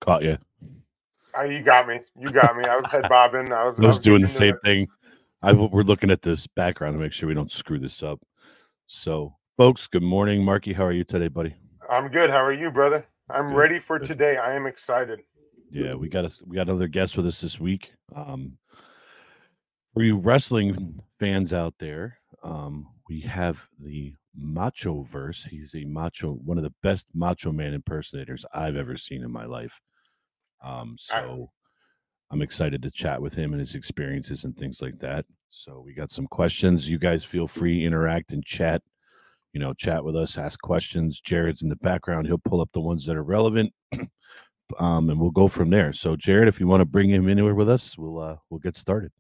caught you. You got me. You got me. I was head bobbing. I was doing the getting same into thing. We're looking at this background to make sure we don't screw this up. So, folks, good morning. Marky, how are you today, buddy? I'm good. How are you, brother? I'm Good. ready for today. I am excited. Yeah, we got another guest with us this week. For you wrestling fans out there, we have the Macho Verse. He's one of the best Macho Man impersonators I've ever seen in my life. So I'm excited to chat with him and his experiences and things like that. So we got some questions. You guys feel free, interact and chat. Chat with us, ask questions. Jared's in the background. He'll pull up the ones that are relevant. And we'll go from there. So, Jared, if you want to bring him anywhere with us, we'll get started.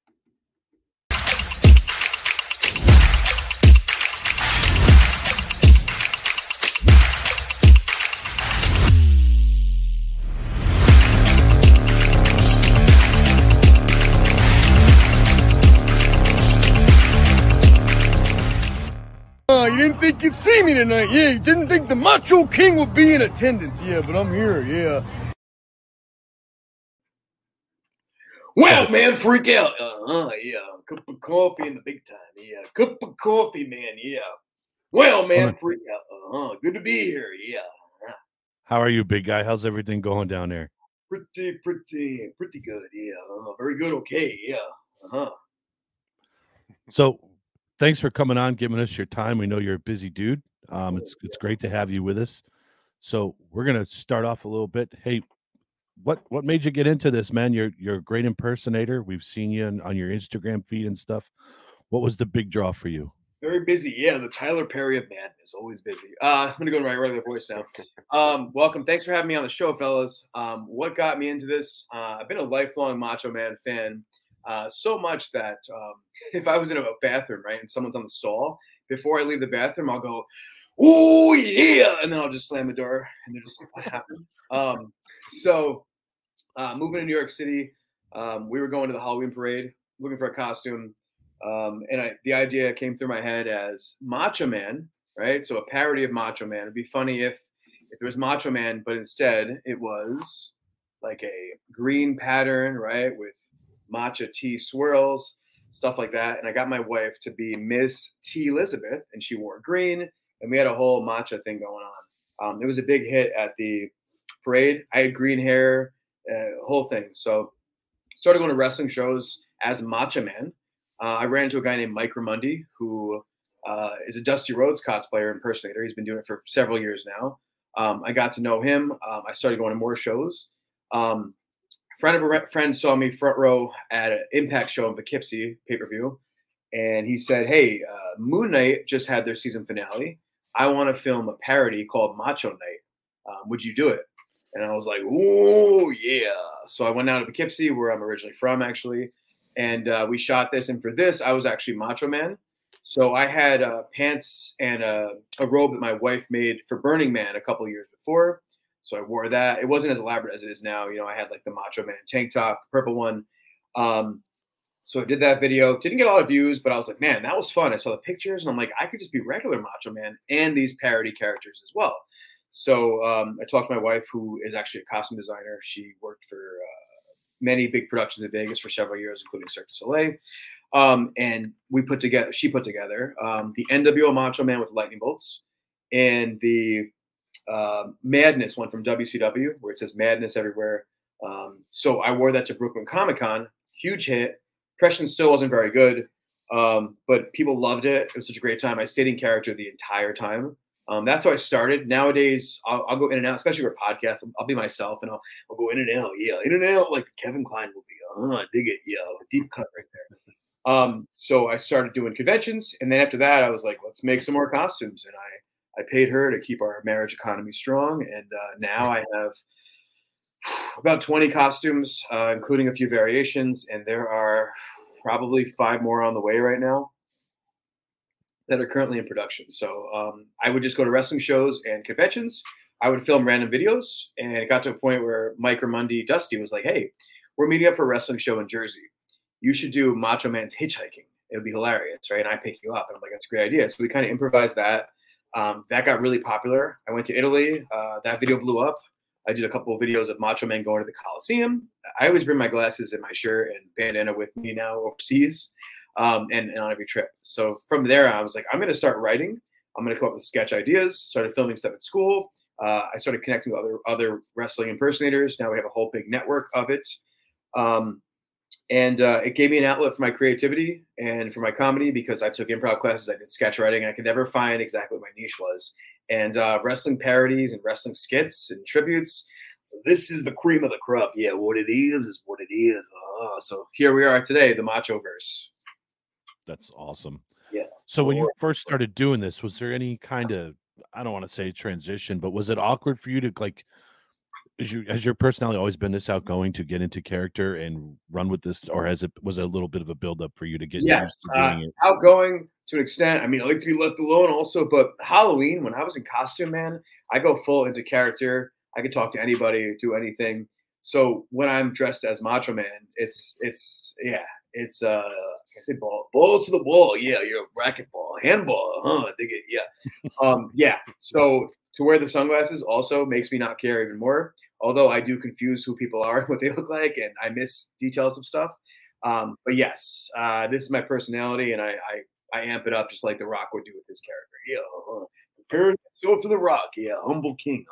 You didn't think you'd see me tonight, yeah. You didn't think the Macho King would be in attendance, yeah, but I'm here, yeah. Well, man, freak out. Yeah. Cup of coffee in the big time, yeah. Cup of coffee, man, yeah. Well, man, freak out. Good to be here, yeah. How are you, big guy? How's everything going down there? Pretty good, yeah. Very good, okay, yeah. So, thanks for coming on, giving us your time. We know you're a busy dude. It's great to have you with us. So we're gonna start off a little bit. Hey, what made you get into this, man? You're a great impersonator. We've seen you on your Instagram feed and stuff. What was the big draw for you? Very busy, yeah. The Tyler Perry of madness, always busy. I'm gonna go to my regular voice now. Welcome. Thanks for having me on the show, fellas. What got me into this? I've been a lifelong Macho Man fan. So much that if I was in a bathroom, right, and someone's on the stall, before I leave the bathroom, I'll go, "Oh yeah," and then I'll just slam the door, and they're just like, "What happened?" So moving to New York City, we were going to the Halloween parade, looking for a costume, and the idea came through my head as Macho Man, right? So a parody of Macho Man. It'd be funny if there was Macho Man, but instead it was like a green pattern, right, with matcha tea swirls, stuff like that. And I got my wife to be Miss T. Elizabeth, and she wore green, and we had a whole matcha thing going on. It was a big hit at the parade. I had green hair, whole thing. So started going to wrestling shows as Macho Man. I ran into a guy named Mike Ramundi, who is a Dusty Rhodes cosplayer impersonator. He's been doing it for several years now. I got to know him. I started going to more shows. Friend of a friend saw me front row at an Impact show in Poughkeepsie, pay-per-view, and he said, "Hey, Moon Knight just had their season finale. I want to film a parody called Macho Night. Would you do it?" And I was like, "Oh yeah!" So I went down to Poughkeepsie, where I'm originally from, actually, and we shot this. And for this, I was actually Macho Man. So I had pants and a robe that my wife made for Burning Man a couple years before. So I wore that. It wasn't as elaborate as it is now. I had like the Macho Man tank top, purple one. So I did that video. Didn't get a lot of views, but I was like, man, that was fun. I saw the pictures and I'm like, I could just be regular Macho Man and these parody characters as well. So I talked to my wife, who is actually a costume designer. She worked for many big productions in Vegas for several years, including Cirque du Soleil. And she put together the NWO Macho Man with lightning bolts and the Madness one from WCW, where it says Madness everywhere. So I wore that to Brooklyn Comic Con, huge hit. Impression still wasn't very good, but people loved it. It was such a great time. I stayed in character the entire time. That's how I started. Nowadays, I'll go in and out, especially for podcasts. I'll be myself, and I'll go in and out, in and out, like the Kevin Kline movie. I dig it, a deep cut right there. So I started doing conventions, and then after that, I was like, let's make some more costumes, and I paid her to keep our marriage economy strong, and now I have about 20 costumes, including a few variations, and there are probably 5 more on the way right now that are currently in production. So I would just go to wrestling shows and conventions. I would film random videos, and it got to a point where Mike Ramundi, Dusty, was like, "Hey, we're meeting up for a wrestling show in Jersey. You should do Macho Man's Hitchhiking. It would be hilarious, right? And I pick you up." And I'm like, "That's a great idea." So we kind of improvised that. That got really popular. I went to Italy. That video blew up. I did a couple of videos of Macho Man going to the Coliseum. I always bring my glasses and my shirt and bandana with me now overseas, and on every trip. So from there, I was like, I'm going to start writing. I'm going to come up with sketch ideas. Started filming stuff at school. I started connecting with other wrestling impersonators. Now we have a whole big network of it. And it gave me an outlet for my creativity and for my comedy because I took improv classes. I did sketch writing. I could never find exactly what my niche was. And wrestling parodies and wrestling skits and tributes. This is the cream of the crop. Yeah, what it is what it is. So here we are today, the Machoverse. That's awesome. Yeah. So when you first started doing this, was there any kind of, I don't want to say transition, but was it awkward for you to like, has your personality always been this outgoing to get into character and run with this, or was it a little bit of a buildup for you to get used to doing it? Outgoing to an extent. I mean, I like to be left alone also, but Halloween, when I was in costume, man, I go full into character. I can talk to anybody, do anything. So when I'm dressed as Macho Man, it's I say balls to the wall. Yeah, you're a racquetball, handball, dig it. Yeah. Yeah. So to wear the sunglasses also makes me not care even more. Although I do confuse who people are and what they look like, and I miss details of stuff. But yes, this is my personality, and I amp it up just like The Rock would do with his character. Yeah. Prepare yourself for The Rock. Yeah. Humble king.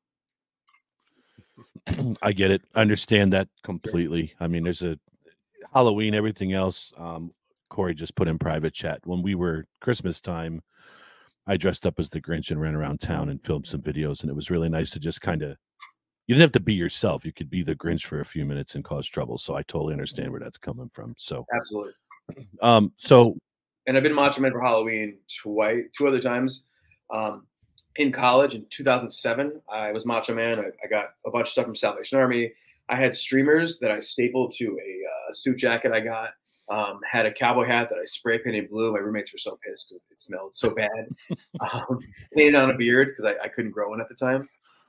I get it. I understand that completely. I mean, there's a Halloween, everything else. Corey just put in private chat. When we were Christmas time, I dressed up as the Grinch and ran around town and filmed some videos. And it was really nice to just kind of, you didn't have to be yourself. You could be the Grinch for a few minutes and cause trouble. So I totally understand where that's coming from. So absolutely. And I've been Macho Man for Halloween two other times. In college in 2007, I was Macho Man. I got a bunch of stuff from Salvation Army. I had streamers that I stapled to a suit jacket I got. Had a cowboy hat that I spray painted blue. My roommates were so pissed because it smelled so bad. Painted on a beard because I couldn't grow one at the time.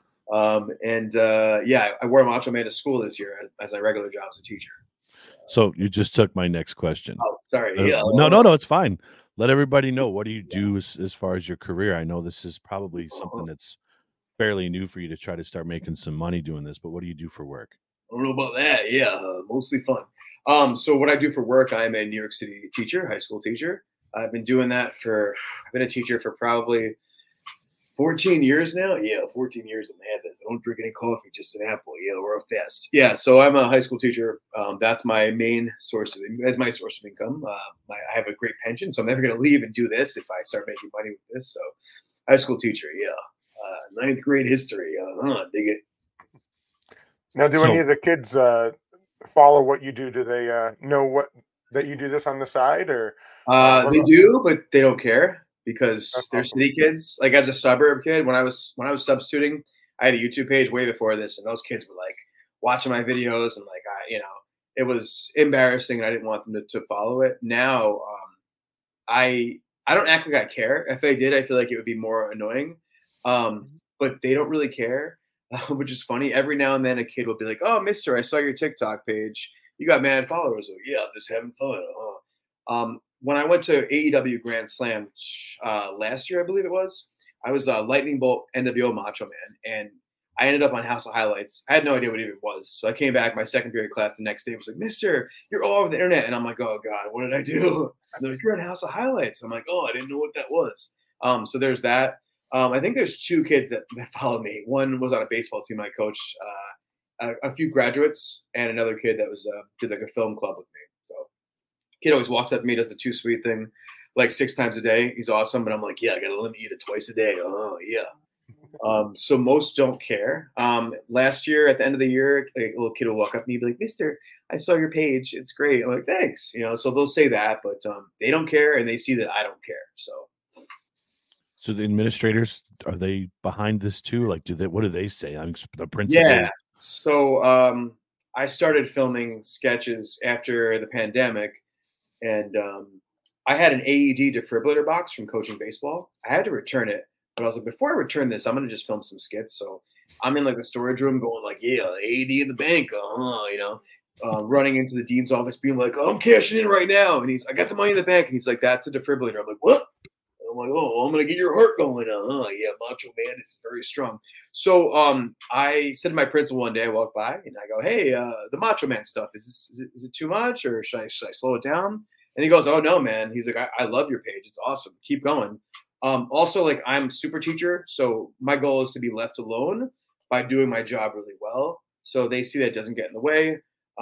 I wore Macho Man to school this year as my regular job as a teacher. So you just took my next question. Oh, sorry. No, it's fine. Let everybody know, what do you do as far as your career? I know this is probably something that's fairly new for you to try to start making some money doing this, but what do you do for work? I don't know about that. Yeah, mostly fun. So what I do for work, I'm a New York City teacher, high school teacher. I've been doing that I've been a teacher for probably 14 years now. Yeah, 14 years in madness. I don't drink any coffee, just an apple. Yeah, we're a fast. Yeah, so I'm a high school teacher. That's my main source of income. I have a great pension, so I'm never going to leave and do this if I start making money with this. So high school teacher, yeah. 9th grade history. Dig it. Now, do any of the kids follow what you do? Do they know that you do this on the side, or they do, but they don't care because they're city kids. Like as a suburb kid, when I was substituting, I had a YouTube page way before this, and those kids were like watching my videos, and like it was embarrassing, and I didn't want them to follow it. Now, I don't act like I care. If I did, I feel like it would be more annoying. But they don't really care. Which is funny. Every now and then a kid will be like, "Oh, mister, I saw your TikTok page. You got mad followers." Like, yeah, I'm just having fun. When I went to AEW Grand Slam last year, I believe it was, I was Lightning Bolt NWO Macho Man, and I ended up on House of Highlights. I had no idea what it even was. So I came back, my second period class the next day was like, "Mister, you're all over the internet." And I'm like, "Oh, God, what did I do?" And they're like, "You're on House of Highlights." I'm like, "Oh, I didn't know what that was." So there's that. I think there's 2 kids that followed me. One was on a baseball team I coached, a few graduates, and another kid that was did like a film club with me. So kid always walks up to me, does the too sweet thing like 6 times a day. He's awesome, but I'm like, yeah, I got to limit you to twice a day. Oh, yeah. So most don't care. Last year, at the end of the year, a little kid will walk up to me and be like, "Mister, I saw your page. It's great." I'm like, "Thanks." So they'll say that, but they don't care, and they see that I don't care. So the administrators, are they behind this too? Like, what do they say? I mean, the principal. Yeah. So I started filming sketches after the pandemic, and I had an AED defibrillator box from coaching baseball. I had to return it, but I was like, before I return this, I'm gonna just film some skits. So I'm in like the storage room, going like, "Yeah, AED in the bank," running into the dean's office, being like, "Oh, I'm cashing in right now," and I got the money in the bank, and he's like, "That's a defibrillator." I'm like, "What?" I'm like, oh, I'm gonna get your heart going. Yeah, Macho Man is very strong. So I said to my principal one day, I walked by and I go, hey, the Macho Man stuff, is it too much, or should I slow it down? And he goes, oh no, man. He's like, I love your page. It's awesome. Keep going. Also, like, I'm super teacher, so my goal is to be left alone by doing my job really well. So they see that it doesn't get in the way.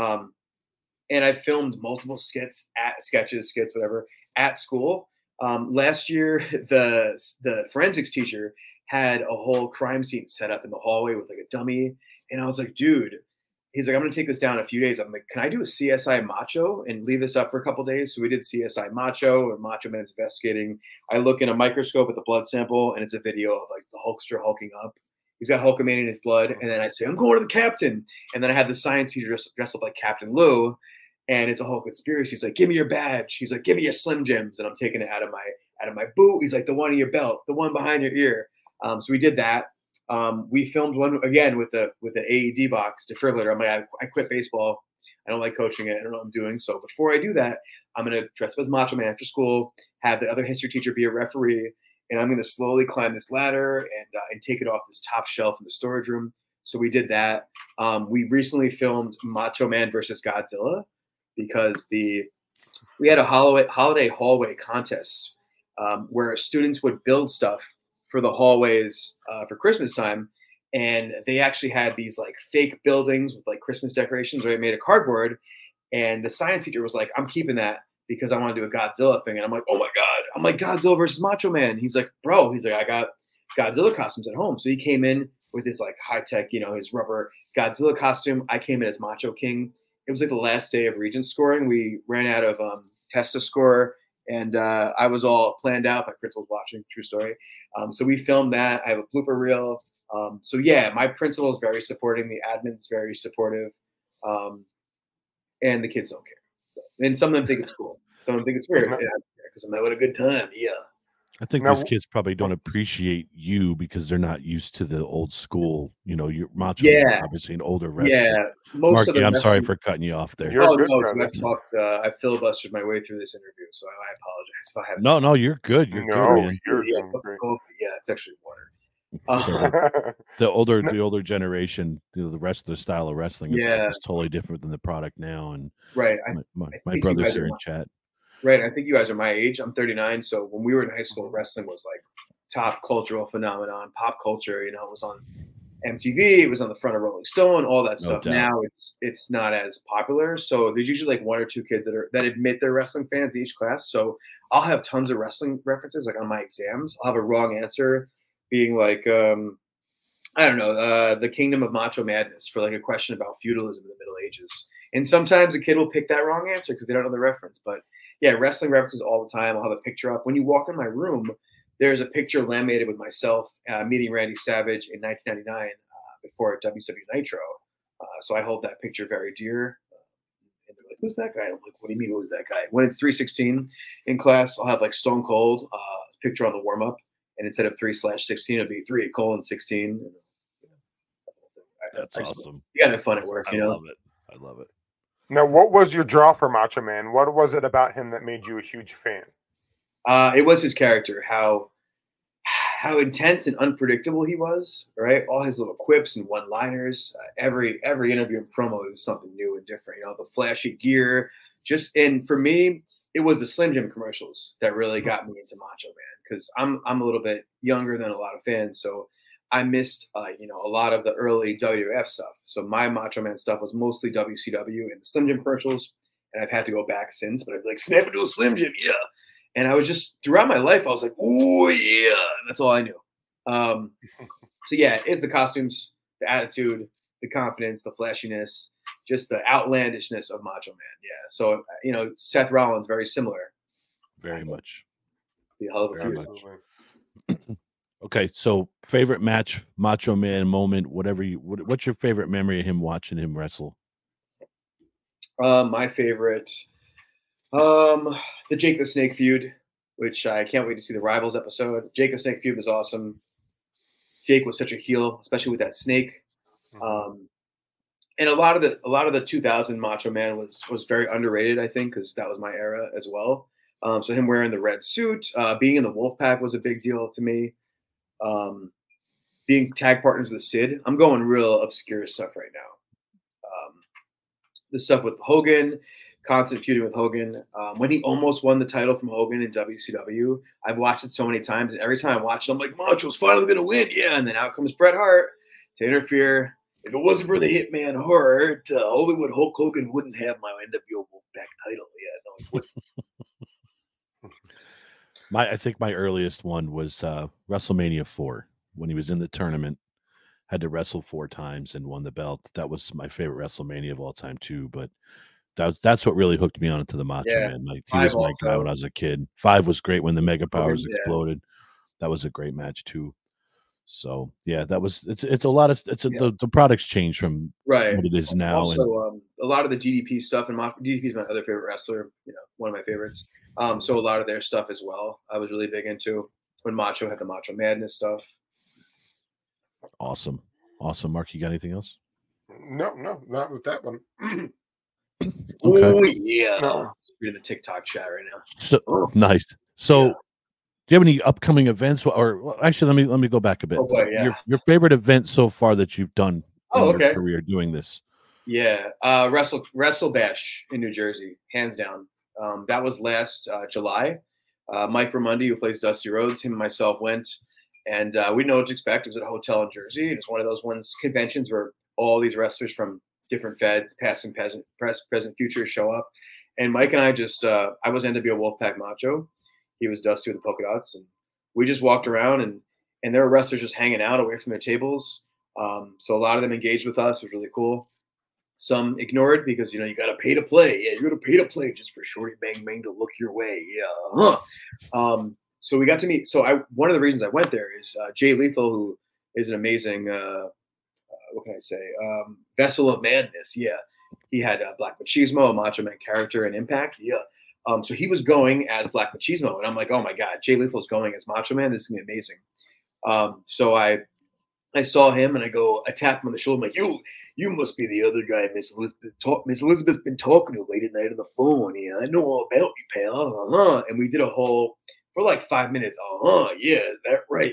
And I filmed multiple skits, whatever, at school. Last year, the forensics teacher had a whole crime scene set up in the hallway with like a dummy. And I was like, dude, he's like, I'm going to take this down in a few days. I'm like, can I do a CSI Macho and leave this up for a couple days? So we did CSI Macho, and Macho Man's investigating. I look in a microscope at the blood sample, and it's a video of like the Hulkster hulking up. He's got Hulkamania in his blood. And then I say, I'm going to the captain. And then I had the science teacher dress up like Captain Lou. And it's a whole conspiracy. He's like, give me your badge. He's like, give me your Slim Jims. And I'm taking it out of my boot. He's like, the one in your belt, the one behind your ear. So we did that. We filmed one again with the AED box defibrillator. I'm like, I quit baseball. I don't like coaching it. I don't know what I'm doing. So before I do that, I'm going to dress up as Macho Man after school, have the other history teacher be a referee, and I'm going to slowly climb this ladder and take it off this top shelf in the storage room. So we did that. We recently filmed Macho Man versus Godzilla, because we had a holiday hallway contest where students would build stuff for the hallways for Christmas time. And they actually had these like fake buildings with like Christmas decorations, or they made a cardboard. And the science teacher was like, I'm keeping that because I want to do a Godzilla thing. And I'm like, oh my God. I'm like, Godzilla versus Macho Man. He's like, bro, I got Godzilla costumes at home. So he came in with his like high tech, his rubber Godzilla costume. I came in as Macho King. It was like the last day of Regent scoring. We ran out of tests to score, and I was all planned out. My principal was watching, true story. So we filmed that. I have a blooper reel. So yeah, my principal is very supporting. The admin's very supportive, and the kids don't care. So, and some of them think it's cool. Some of them think it's weird because I'm having a good time. Yeah. I think these kids probably don't appreciate you because they're not used to the old school. You're Macho Man, obviously an older wrestler. Yeah, Marky, I'm sorry for cutting you off there. You're good, I filibustered my way through this interview, so I apologize if I have. No, you're good. You're good. Man. Yeah, it's actually water. So the older generation, the rest of the style of wrestling is totally different than the product now. And right, my brother's here in chat. Right. I think you guys are my age. I'm 39. So when we were in high school, wrestling was like top cultural phenomenon, pop culture. It was on MTV. It was on the front of Rolling Stone, all that stuff. Doubt. Now it's not as popular. So there's usually like one or two kids that admit they're wrestling fans in each class. So I'll have tons of wrestling references like on my exams. I'll have a wrong answer being like, I don't know, the Kingdom of Macho Madness for like a question about feudalism in the Middle Ages. And sometimes a kid will pick that wrong answer because they don't know the reference. But yeah, wrestling references all the time. I'll have a picture up. When you walk in my room, there's a picture laminated with myself meeting Randy Savage in 1999 before WCW Nitro. So I hold that picture very dear. And they're like, who's that guy? I'm like, what do you mean, who's that guy? When it's 316 in class, I'll have like Stone Cold picture on the warm-up. And instead of 3/16, it'll be 3:16. That's awesome. You gotta have fun at work, I love it. Now, what was your draw for Macho Man? What was it about him that made you a huge fan? It was his character, how intense and unpredictable he was, right? All his little quips and one-liners. Every interview and promo is something new and different. The flashy gear. And for me, it was the Slim Jim commercials that really got me into Macho Man, because I'm a little bit younger than a lot of fans, so I missed, a lot of the early WWF stuff. So my Macho Man stuff was mostly WCW and the Slim Jim commercials. And I've had to go back since, but I'd be like, snap into a Slim Jim, yeah. And I was just, throughout my life, I was like, oh, yeah. And that's all I knew. So yeah, it's the costumes, the attitude, the confidence, the flashiness, just the outlandishness of Macho Man. Yeah. So, Seth Rollins, very similar. Very much. The hell of a feud. Okay, so favorite match, Macho Man moment, what's your favorite memory of him watching him wrestle? My favorite, the Jake the Snake feud, which I can't wait to see the Rivals episode. Jake the Snake feud was awesome. Jake was such a heel, especially with that snake. And a lot of the 2000 Macho Man was very underrated, I think, because that was my era as well. So him wearing the red suit, being in the Wolfpack was a big deal to me. Being tag partners with Sid. I'm going real obscure stuff right now. The stuff with Hogan, constant feuding with Hogan. When he almost won the title from Hogan in WCW, I've watched it so many times, and every time I watch it, I'm like, Macho's finally going to win. Yeah, and then out comes Bret Hart to interfere. If it wasn't for the Hitman Hart, Hollywood Hulk Hogan wouldn't have my NWO Wolfpack title. Yeah, no, he wouldn't. I think my earliest one was WrestleMania 4 when he was in the tournament. Had to wrestle 4 times and won the belt. That was my favorite WrestleMania of all time too. But that's what really hooked me on to the Macho Man. Like he was my guy when I was a kid. 5 was great when the Mega Powers exploded. That was a great match too. So yeah, that was it's a lot of the products changed from what it is now. Also, a lot of the DDP stuff, and DDP is my other favorite wrestler. One of my favorites. So a lot of their stuff as well. I was really big into when Macho had the Macho Madness stuff. Awesome. Mark, you got anything else? No, not with that one. Okay. Oh yeah, no. Reading the TikTok chat right now. So nice. So, do you have any upcoming events? Or actually, let me go back a bit. Your favorite event so far that you've done in your career doing this? Yeah, Wrestle Bash in New Jersey, hands down. That was last July. Mike Ramundi, who plays Dusty Rhodes, him and myself went. And we know what to expect. It was at a hotel in Jersey. It was one of those conventions where all these wrestlers from different feds, past and present, future, show up. And Mike and I I was NWO Wolfpack Macho. He was Dusty with the polka dots. And we just walked around, and there were wrestlers just hanging out away from their tables. So a lot of them engaged with us. It was really cool. Some ignored because, you got to pay to play. Yeah, you got to pay to play just for Shorty Bang Bang to look your way. Yeah. So we got to meet. So one of the reasons I went there is Jay Lethal, who is an amazing, what can I say, vessel of madness. Yeah, he had Black Machismo, a Macho Man character in Impact. Yeah, so he was going as Black Machismo, and I'm like, oh my God, Jay Lethal's going as Macho Man. This is gonna be amazing. So I saw him, and I tapped him on the shoulder. I'm like, you must be the other guy Miss Elizabeth's been talking to late at night on the phone. Yeah, I know all about you, pal. And we did a whole. For like 5 minutes, yeah, is that right?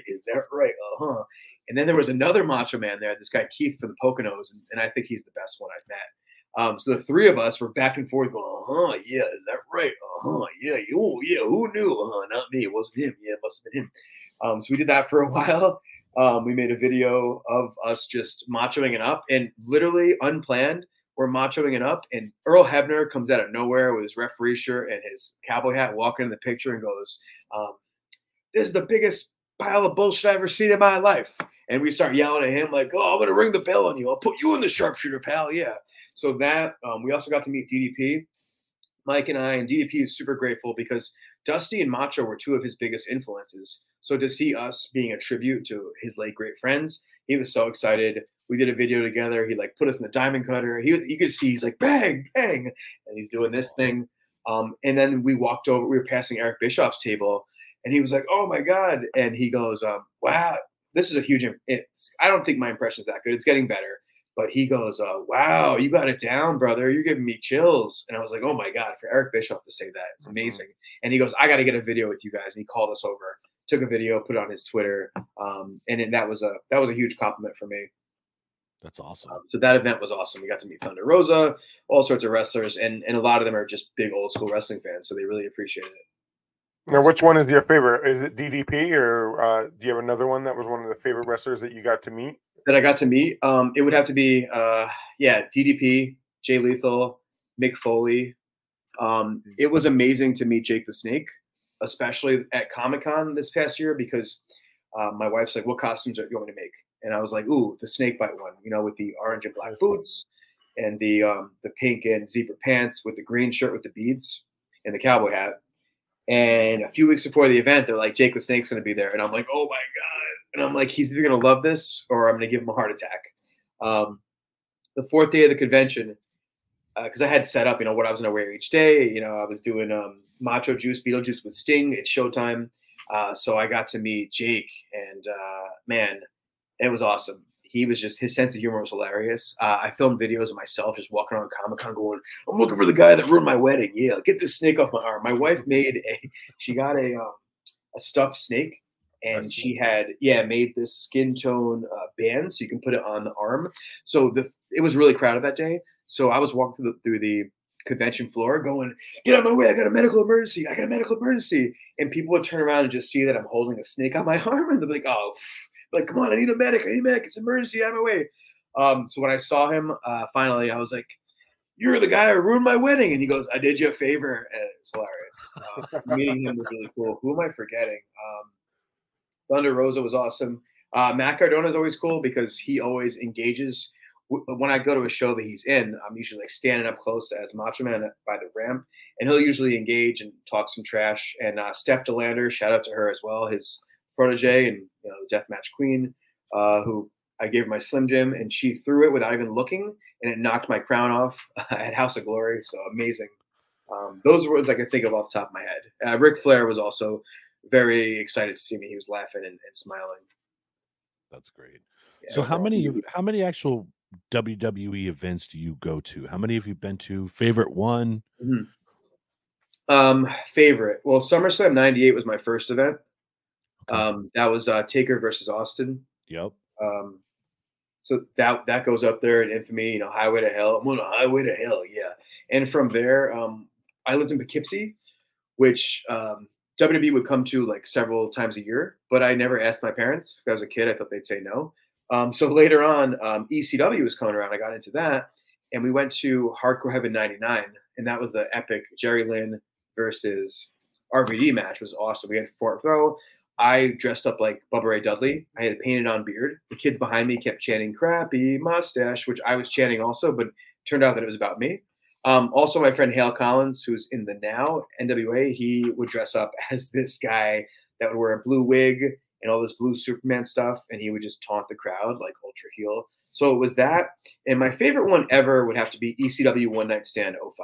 And then there was another Macho Man there, this guy Keith from the Poconos, and I think he's the best one I've met. So the three of us were back and forth going, yeah, is that right? Yeah, who knew? Not me, it wasn't him. Yeah, it must have been him. So we did that for a while. We made a video of us just machoing it up, and literally unplanned, we're machoing it up, and Earl Hebner comes out of nowhere with his referee shirt and his cowboy hat, walking in the picture and goes, this is the biggest pile of bullshit I've ever seen in my life. And we start yelling at him like, I'm going to ring the bell on you. I'll put you in the sharpshooter, pal. Yeah. So that, we also got to meet DDP. Mike and I, and DDP is super grateful because Dusty and Macho were 2 of his biggest influences. So to see us being a tribute to his late great friends, he was so excited. We did a video together. He put us in the diamond cutter. You could see he's like, bang, bang. And he's doing this thing. And then we walked over, we were passing Eric Bischoff's table, and he was like, oh my God. And he goes, wow, this is a huge, I don't think my impression is that good. It's getting better. But he goes, wow, you got it down, brother. You're giving me chills. And I was like, oh my God, for Eric Bischoff to say that, it's amazing. And he goes, I got to get a video with you guys. And he called us over, took a video, put it on his Twitter. And that was a huge compliment for me. That's awesome. So that event was awesome. We got to meet Thunder Rosa, all sorts of wrestlers, and a lot of them are just big old school wrestling fans. So they really appreciate it. Now, which one is your favorite? Is it DDP, or do you have another one that was one of the favorite wrestlers that you got to meet? That I got to meet? It would have to be, DDP, Jay Lethal, Mick Foley. It was amazing to meet Jake the Snake, especially at Comic-Con this past year, because my wife's like, what costumes are you going to make? And I was like, ooh, the snakebite one, with the orange and black boots and the pink and zebra pants with the green shirt with the beads and the cowboy hat. And a few weeks before the event, they're like, Jake the Snake's going to be there. And I'm like, oh my God. And I'm like, he's either going to love this or I'm going to give him a heart attack. The 4th day of the convention, because I had set up, what I was going to wear each day. I was doing Macho Juice, Beetlejuice with Sting. It's showtime. So I got to meet Jake, and man, it was awesome. his sense of humor was hilarious. I filmed videos of myself just walking around Comic-Con going, I'm looking for the guy that ruined my wedding. Yeah, get this snake off my arm. My wife she got a stuffed snake, and she had made this skin tone band so you can put it on the arm. So it was really crowded that day. So I was walking through the convention floor going, get out of my way, I got a medical emergency. And people would turn around and just see that I'm holding a snake on my arm, and they'd be like, oh, like, come on, I need a medic, it's an emergency, out of my way. So when I saw him, finally, I was like, you're the guy who ruined my wedding. And he goes, I did you a favor. And it was hilarious. Meeting him was really cool. Who am I forgetting? Thunder Rosa was awesome. Matt Cardona is always cool because he always engages. When I go to a show that he's in, I'm usually like standing up close as Macho Man by the ramp, and he'll usually engage and talk some trash. And Steph DeLander, shout out to her as well, his protege and the Deathmatch Queen, who I gave her my Slim Jim, and she threw it without even looking, and it knocked my crown off at House of Glory. So amazing. Those are ones I can think of off the top of my head. Ric Flair was also very excited to see me. He was laughing and smiling. That's great. Yeah, so how many actual WWE events do you go to? How many have you been to? Favorite one? Mm-hmm. Favorite. Well, SummerSlam 98 was my first event. Okay. That was Taker versus Austin. Yep. So that goes up there in infamy, Highway to Hell. I'm on a highway to hell, yeah. And from there, I lived in Poughkeepsie, which WWE would come to like several times a year, but I never asked my parents. If I was a kid, I thought they'd say no. So later on, ECW was coming around. I got into that, and we went to Hardcore Heaven 99, and that was the epic Jerry Lynn versus RVD match. It was awesome. We had fourth row. I dressed up like Bubba Ray Dudley. I had a painted on beard. The kids behind me kept chanting "crappy mustache," which I was chanting also, but it turned out that it was about me. Also, my friend Hale Collins, who's in the now NWA, he would dress up as this guy that would wear a blue wig and all this blue Superman stuff, and he would just taunt the crowd like ultra heel. So it was that. And my favorite one ever would have to be ECW One Night Stand 05.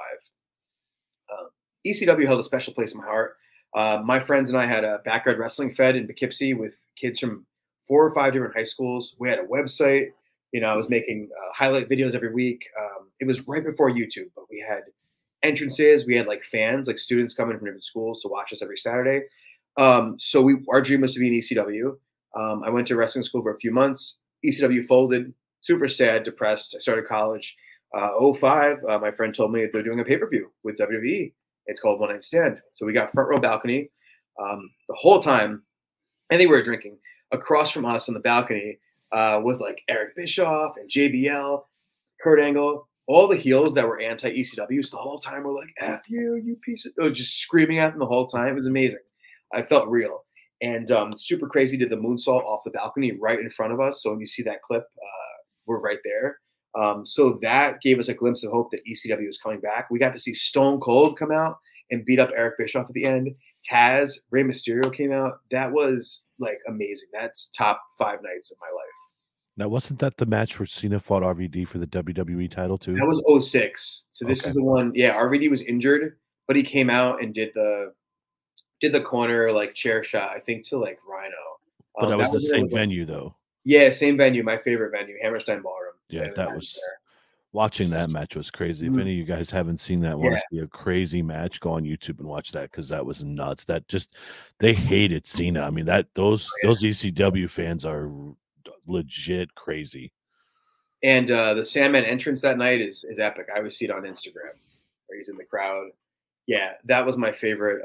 ECW held a special place in my heart. My friends and I had a backyard wrestling fed in Poughkeepsie with kids from 4 or 5 different high schools. We had a website. I was making highlight videos every week. It was right before YouTube, but we had entrances. We had like fans, like students coming from different schools to watch us every Saturday. So our dream was to be in ECW. I went to wrestling school for a few months. ECW folded, super sad, depressed. I started college. 05, my friend told me that they're doing a pay-per-view with WWE. It's called One Night Stand. So we got front row balcony. The whole time, I think we were drinking. Across from us on the balcony was like Eric Bischoff and JBL, Kurt Angle, all the heels that were anti-ECW. So the whole time we're like, F you piece of... just screaming at them the whole time. It was amazing. I felt real. And Super Crazy did the moonsault off the balcony right in front of us. So when you see that clip, we're right there. So that gave us a glimpse of hope that ECW was coming back. We got to see Stone Cold come out and beat up Eric Bischoff at the end. Taz, Rey Mysterio came out. That was like amazing. That's top 5 nights of my life. Now, wasn't that the match where Cena fought RVD for the WWE title too? That was 06. So this is the one. Yeah, RVD was injured, but he came out and did the corner like chair shot, I think, to like Rhino. But that was the same venue though. Yeah, same venue. My favorite venue, Hammerstein Ballroom. Yeah, that was watching that match was crazy. If any of you guys haven't seen that, want to see a crazy match, go on YouTube and watch that because that was nuts. That just they hated Cena. I mean, those ECW fans are legit crazy. And the Sandman entrance that night is epic. I always see it on Instagram where he's in the crowd. Yeah, that was my favorite.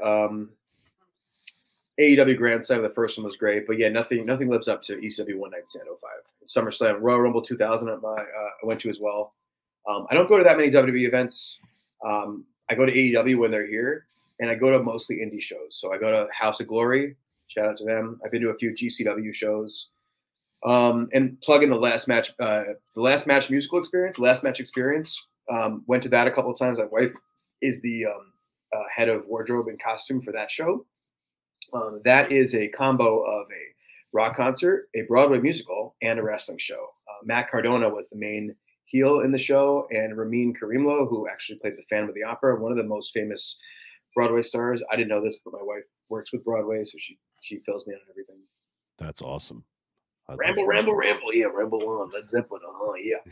AEW Grand Slam, the first one was great, but yeah, nothing lives up to ECW One Night Stand 05. SummerSlam, Royal Rumble 2000, I went to as well. I don't go to that many WWE events. I go to AEW when they're here, and I go to mostly indie shows. So I go to House of Glory. Shout out to them. I've been to a few GCW shows. And plug in the last match musical experience, last match experience. Went to that a couple of times. My wife is the head of wardrobe and costume for that show. That is a combo of a rock concert, a Broadway musical, and a wrestling show. Matt Cardona was the main heel in the show, and Ramin Karimlo, who actually played the Phantom of the Opera, one of the most famous Broadway stars. I didn't know this, but my wife works with Broadway, so she fills me on everything. That's awesome. Ramble, ramble, ramble. Yeah, ramble on. Led Zeppelin. Yeah.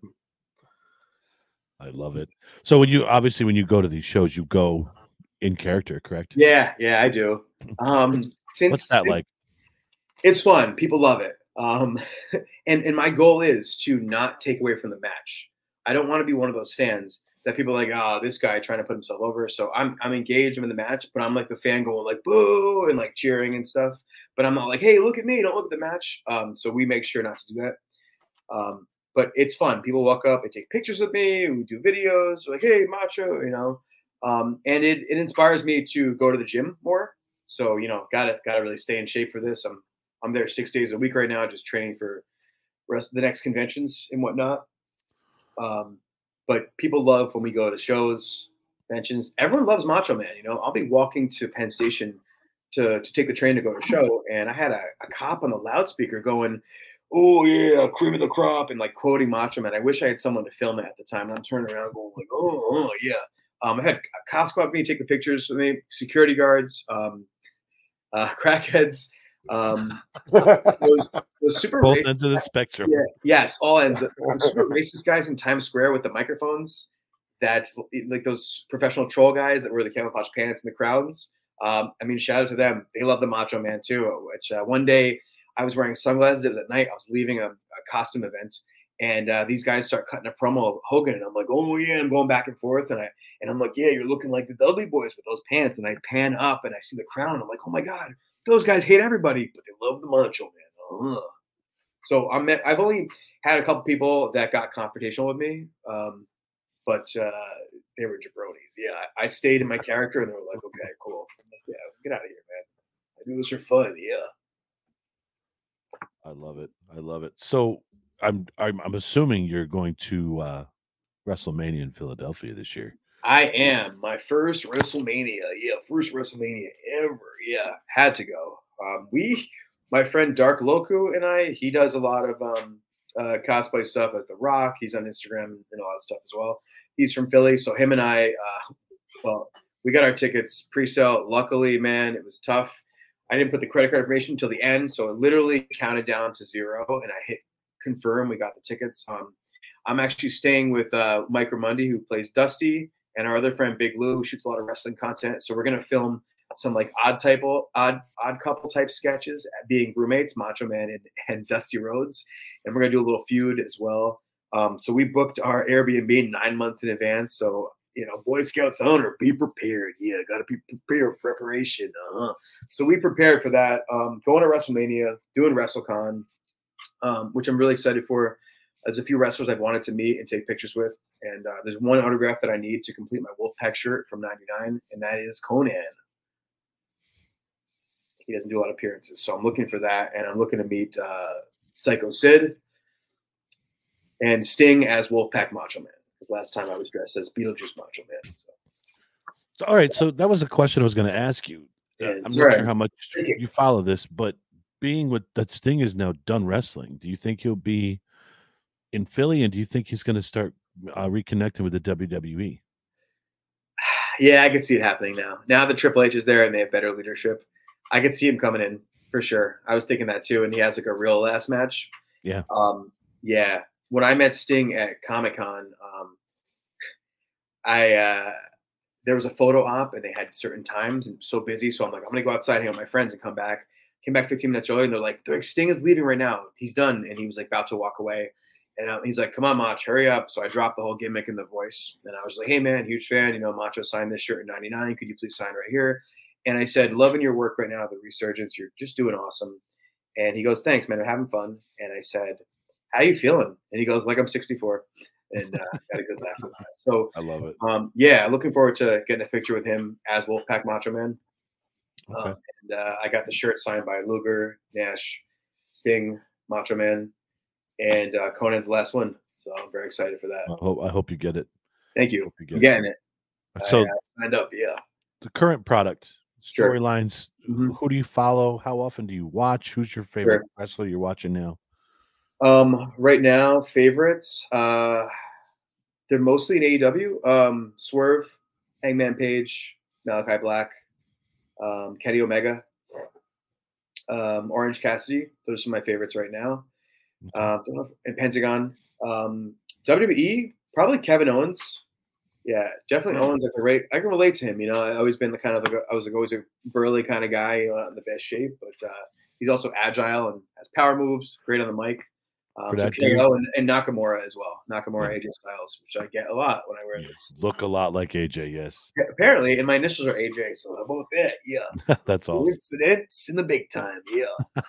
I love it. So when you go to these shows, you go in character, correct? Yeah, I do. What's that like? It's fun. People love it. And my goal is to not take away from the match. I don't want to be one of those fans that people are like, oh, this guy trying to put himself over. So I'm engaged. I'm in the match, but I'm like the fan going like boo and like cheering and stuff. But I'm not like, hey, look at me. Don't look at the match. So we make sure not to do that. But it's fun. People walk up, they take pictures of me. We do videos. We're like, hey, Macho, and it inspires me to go to the gym more. So, gotta really stay in shape for this. I'm there 6 days a week right now, just training for the next conventions and whatnot. But people love when we go to shows, conventions. Everyone loves Macho Man. I'll be walking to Penn Station to take the train to go to a show, and I had a cop on the loudspeaker going, "Oh yeah, cream of the crop," and like quoting Macho Man. I wish I had someone to film it at the time. And I'm turning around going like, "Oh yeah." I had cops come up to me, take the pictures with me, security guards, crackheads. Those super both racist ends of the spectrum. Yeah, yes, all ends. The super racist guys in Times Square with the microphones, that's like those professional troll guys that wear the camouflage pants in the crowds. Shout out to them. They love the Macho Man too. Which one day I was wearing sunglasses. It was at night. I was leaving a costume event, and these guys start cutting a promo of Hogan, and I'm like, oh yeah, I'm going back and forth, and I'm like, yeah, you're looking like the Dudley Boys with those pants, and I pan up and I see the crown. I'm like, oh my god, those guys hate everybody, but they love the Macho Man. So I've only had a couple people that got confrontational with me, but they were jabronis. Yeah, I stayed in my character, and they were like, okay, cool. Like, yeah, get out of here, man. I do this for fun. Yeah. I love it. So I'm assuming you're going to WrestleMania in Philadelphia this year. I am. My first WrestleMania. Yeah, first WrestleMania ever. Yeah, had to go. My friend Dark Loku and he does a lot of cosplay stuff as The Rock. He's on Instagram and all that stuff as well. He's from Philly, so him and I, we got our tickets pre-sale. Luckily, man, it was tough. I didn't put the credit card information until the end, so it literally counted down to 0, and I hit confirm. We got the tickets. I'm actually staying with Mike Ramundi, who plays Dusty, and our other friend Big Lou, who shoots a lot of wrestling content. So we're gonna film some like odd couple type sketches, being roommates, Macho Man and Dusty Rhodes, and we're gonna do a little feud as well. So we booked our Airbnb 9 months in advance. So Boy Scouts owner, be prepared. Yeah, gotta be prepared. Preparation. So we prepared for that. Going to WrestleMania, doing WrestleCon, which I'm really excited for. There's a few wrestlers I've wanted to meet and take pictures with. And there's one autograph that I need to complete my Wolfpack shirt from '99, and that is Conan. He doesn't do a lot of appearances, so I'm looking for that. And I'm looking to meet Psycho Sid and Sting as Wolfpack Macho Man. Because last time I was dressed as Beetlejuice Macho Man. So all right, so that was a question I was going to ask you. I'm not sure how much you follow this, but being with that Sting is now done wrestling, do you think he'll be in Philly, and do you think he's going to start reconnecting with the WWE? Yeah, I could see it happening now. Now that Triple H is there and they have better leadership, I could see him coming in for sure. I was thinking that too, and he has like a real last match. Yeah. Yeah. When I met Sting at Comic-Con, there was a photo op and they had certain times and so busy. So I'm like, I'm going to go outside, hang out with my friends and come back. Came back 15 minutes earlier and they're like, Sting is leaving right now. He's done. And he was like about to walk away. And he's like, come on, Mach, hurry up. So I dropped the whole gimmick in the voice. And I was like, hey, man, huge fan. Macho signed this shirt in '99. Could you please sign right here? And I said, loving your work right now, the Resurgence. You're just doing awesome. And he goes, thanks, man. I'm having fun. And I said, how you feeling? And he goes, like I'm 64. And got a good laugh at that. So I love it. Yeah, looking forward to getting a picture with him as Wolfpack Macho Man. Okay. And I got the shirt signed by Luger, Nash, Sting, Macho Man, and Conan's the last one. So I'm very excited for that. I hope you get it. Thank you. I'm getting it. So I signed up. Yeah. The current product, Sure. storylines. Who do you follow? How often do you watch? Who's your favorite wrestler you're watching now? Right now, favorites. They're mostly in AEW. Swerve, Hangman Page, Malachi Black, Kenny Omega. Orange Cassidy. Those are some of my favorites right now. And Pentagon. WWE, probably Kevin Owens. Yeah, definitely Owens. I can relate to him. You know, I've always been the kind of I was always a burly kind of guy, you know, not in the best shape, but he's also agile and has power moves, great on the mic. So KO and Nakamura as well. Nakamura, AJ Styles, which I get a lot when I wear this. Look a lot like AJ, yes. Yeah, apparently, and my initials are AJ, so I'm both it. Yeah, that's awesome. Coincidence in the big time. Yeah.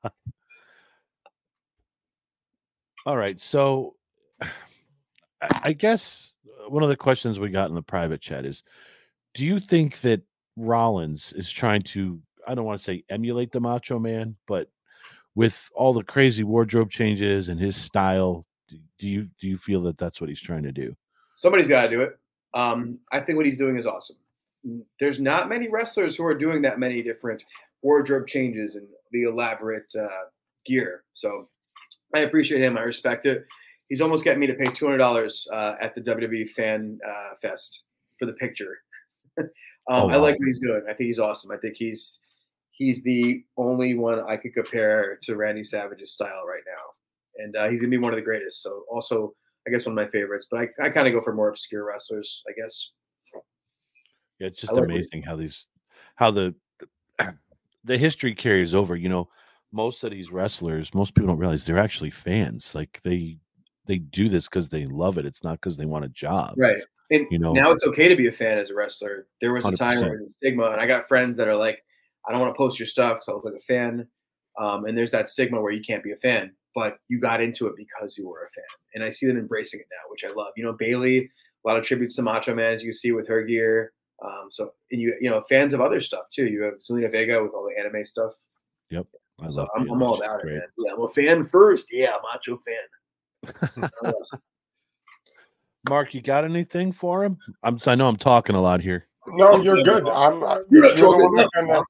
All right, so I guess one of the questions we got in the private chat is, do you think that Rollins is trying to, I don't want to say emulate the Macho Man, but with all the crazy wardrobe changes and his style, do you feel that that's what he's trying to do? Somebody's got to do it. I think what he's doing is awesome. There's not many wrestlers who are doing that many different wardrobe changes and the elaborate gear. So I appreciate him. I respect it. He's almost getting me to pay $200 at the WWE Fan Fest for the picture. Wow. I like what he's doing. I think he's awesome. I think he's the only one I could compare to Randy Savage's style right now. And he's going to be one of the greatest. So also, I guess, one of my favorites. But I kind of go for more obscure wrestlers, I guess. Yeah, it's just amazing how the history carries over. You know, most of these wrestlers, most people don't realize they're actually fans. Like they do this because they love it. It's not because they want a job. Right. And you know, now it's okay to be a fan as a wrestler. There was a time where it was a stigma, and I got friends that are like, I don't want to post your stuff because I look like a fan. And there's that stigma where you can't be a fan, but you got into it because you were a fan. And I see them embracing it now, which I love. You know, Bayley, a lot of tributes to Macho Man, as you see with her gear. So, and you know, fans of other stuff too. You have Zelina Vega with all the anime stuff. Yep. I'm all about it, man. Yeah, I'm a fan first. Yeah, Macho fan. Mark, you got anything for him? I know I'm talking a lot here. No, you're good. You're the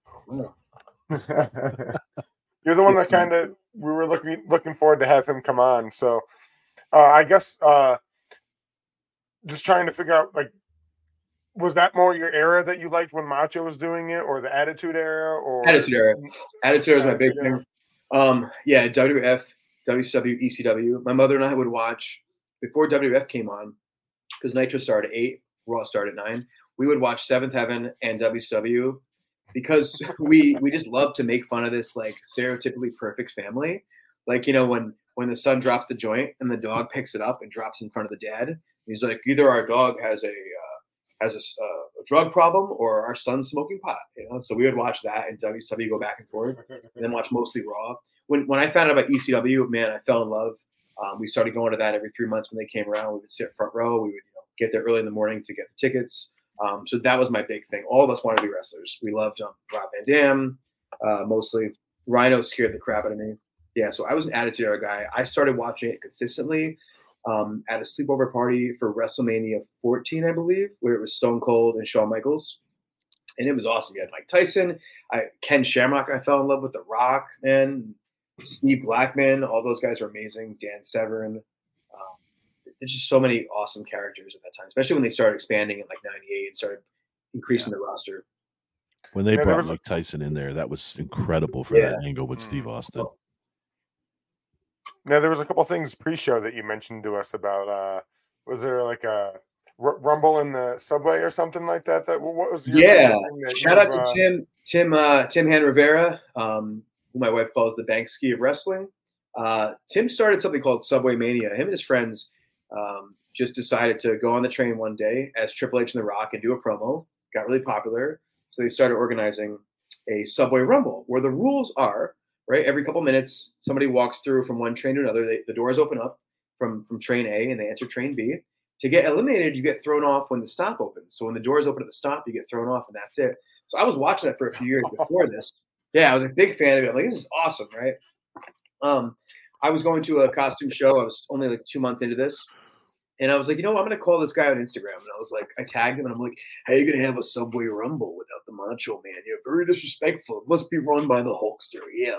one that kind of we were looking forward to have him come on. So I guess just trying to figure out, like, was that more your era that you liked when Macho was doing it, or the Attitude Era? Or Attitude Era. Attitude Era is my big thing. Yeah, WWF, WCW, ECW. My mother and I would watch before WWF came on, because Nitro started at 8, Raw started at 9. We would watch Seventh Heaven and WCW because we just love to make fun of this like stereotypically perfect family. Like, you know, when the son drops the joint and the dog picks it up and drops in front of the dad, he's like, either our dog has a drug problem or our son's smoking pot. You know, so we would watch that and WCW, go back and forth, and then watch mostly Raw. When I found out about ECW, man, I fell in love. We started going to that every 3 months when they came around. We would sit front row. We would get there early in the morning to get the tickets. So that was my big thing. All of us wanted to be wrestlers. We loved Rob Van Dam, mostly. Rhino scared the crap out of me. Yeah, so I was an Attitude Era guy. I started watching it consistently at a sleepover party for WrestleMania 14, I believe, where it was Stone Cold and Shawn Michaels. And it was awesome. You had Mike Tyson, Ken Shamrock. I fell in love with The Rock, man. Steve Blackman. All those guys were amazing. Dan Severn. There's just so many awesome characters at that time, especially when they started expanding in like 98 and started increasing the roster. When they brought Mike Tyson in there, that was incredible for that angle with Steve Austin. Now, there was a couple things pre-show that you mentioned to us about, was there like a rumble in the subway or something like that? What was your shout out to Tim Han Rivera, who my wife calls the Banksy of wrestling. Tim started something called Subway Mania. Him and his friends just decided to go on the train one day as Triple H and The Rock and do a promo. Got really popular. So they started organizing a Subway Rumble where the rules are, right, every couple minutes, somebody walks through from one train to another. The doors open up from train A and they enter train B. To get eliminated, you get thrown off when the stop opens. So when the doors open at the stop, you get thrown off and that's it. So I was watching that for a few years before this. Yeah, I was a big fan of it. I'm like, this is awesome, right? I was going to a costume show. I was only like 2 months into this. And I was like, you know what? I'm going to call this guy on Instagram. And I was like, I tagged him and I'm like, how are you going to have a Subway Rumble without the Macho Man? You're very disrespectful. It must be run by the Hulkster. Yeah.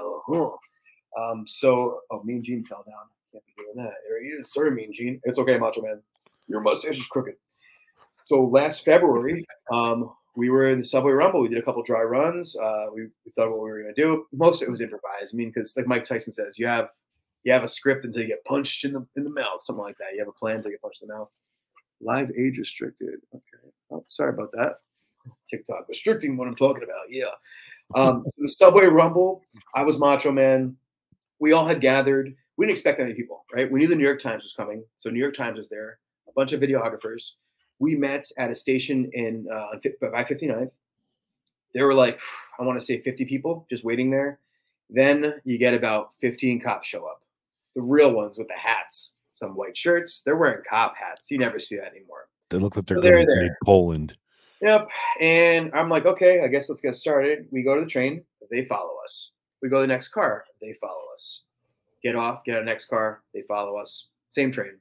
Mean Gene fell down. Can't be doing that. There he is. Sorry, Mean Gene. It's okay, Macho Man. Your mustache is crooked. So last February, we were in the Subway Rumble. We did a couple dry runs. We thought what we were going to do. Most of it was improvised. I mean, because like Mike Tyson says, you have a script until you get punched in the mouth, something like that. You have a plan until you get punched in the mouth. Live age restricted. Okay. Oh, sorry about that. TikTok restricting what I'm talking about. Yeah. So the Subway Rumble, I was Macho Man. We all had gathered. We didn't expect any people, right? We knew the New York Times was coming. So New York Times was there, a bunch of videographers. We met at a station by 59th. There were like, I want to say 50 people just waiting there. Then you get about 15 cops show up. The real ones with the hats, some white shirts. They're wearing cop hats. You never see that anymore. They look like they're going to invade Poland. Yep. And I'm like, okay, I guess let's get started. We go to the train. They follow us. We go to the next car. They follow us. Get off, get on the next car. They follow us. Same train.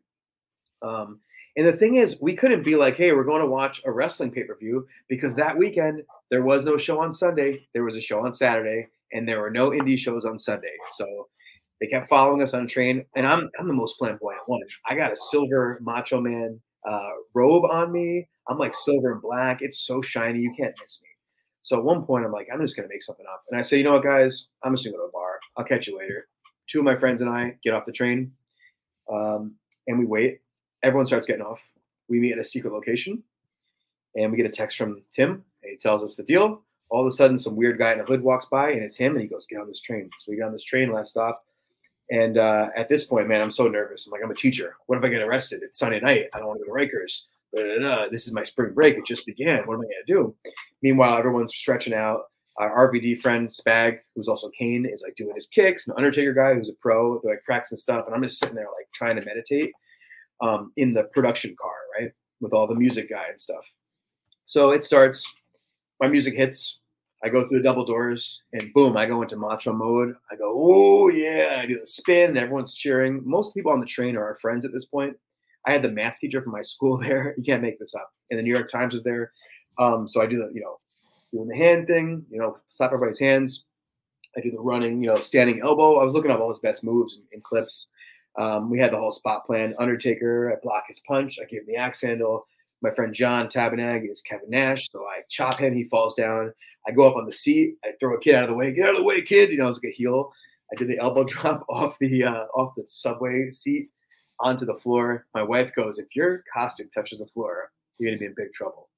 And the thing is, we couldn't be like, hey, we're going to watch a wrestling pay-per-view, because that weekend there was no show on Sunday. There was a show on Saturday, and there were no indie shows on Sunday. So they kept following us on a train. And I'm the most flamboyant one. I got a silver Macho Man robe on me. I'm like silver and black. It's so shiny. You can't miss me. So at one point, I'm like, I'm just going to make something up. And I say, you know what, guys? I'm just going to go to a bar. I'll catch you later. 2 of my friends and I get off the train, and we wait. Everyone starts getting off. We meet at a secret location, and we get a text from Tim. And he tells us the deal. All of a sudden, some weird guy in a hood walks by, and it's him, and he goes, get on this train. So we get on this train, last stop. And at this point, man, I'm so nervous. I'm like, I'm a teacher. What if I get arrested? It's Sunday night. I don't want to go to Rikers. This is my spring break. It just began. What am I going to do? Meanwhile, everyone's stretching out. Our RVD friend, Spag, who's also Kane, is like doing his kicks. An Undertaker guy who's a pro, they're like practicing stuff. And I'm just sitting there like trying to meditate in the production car, right? With all the music guy and stuff. So it starts. My music hits. I go through the double doors, and boom, I go into macho mode. I go, oh, yeah. I do a spin, and everyone's cheering. Most people on the train are our friends at this point. I had the math teacher from my school there. You can't make this up. And the New York Times was there. So I do the, doing the hand thing, slap everybody's hands. I do the running, standing elbow. I was looking up all his best moves and clips. We had the whole spot plan. Undertaker, I block his punch. I give him the axe handle. My friend John Tabanag is Kevin Nash. So I chop him. He falls down. I go up on the seat. I throw a kid out of the way. Get out of the way, kid. It's like a heel. I did the elbow drop off the subway seat onto the floor. My wife goes, if your costume touches the floor, you're going to be in big trouble.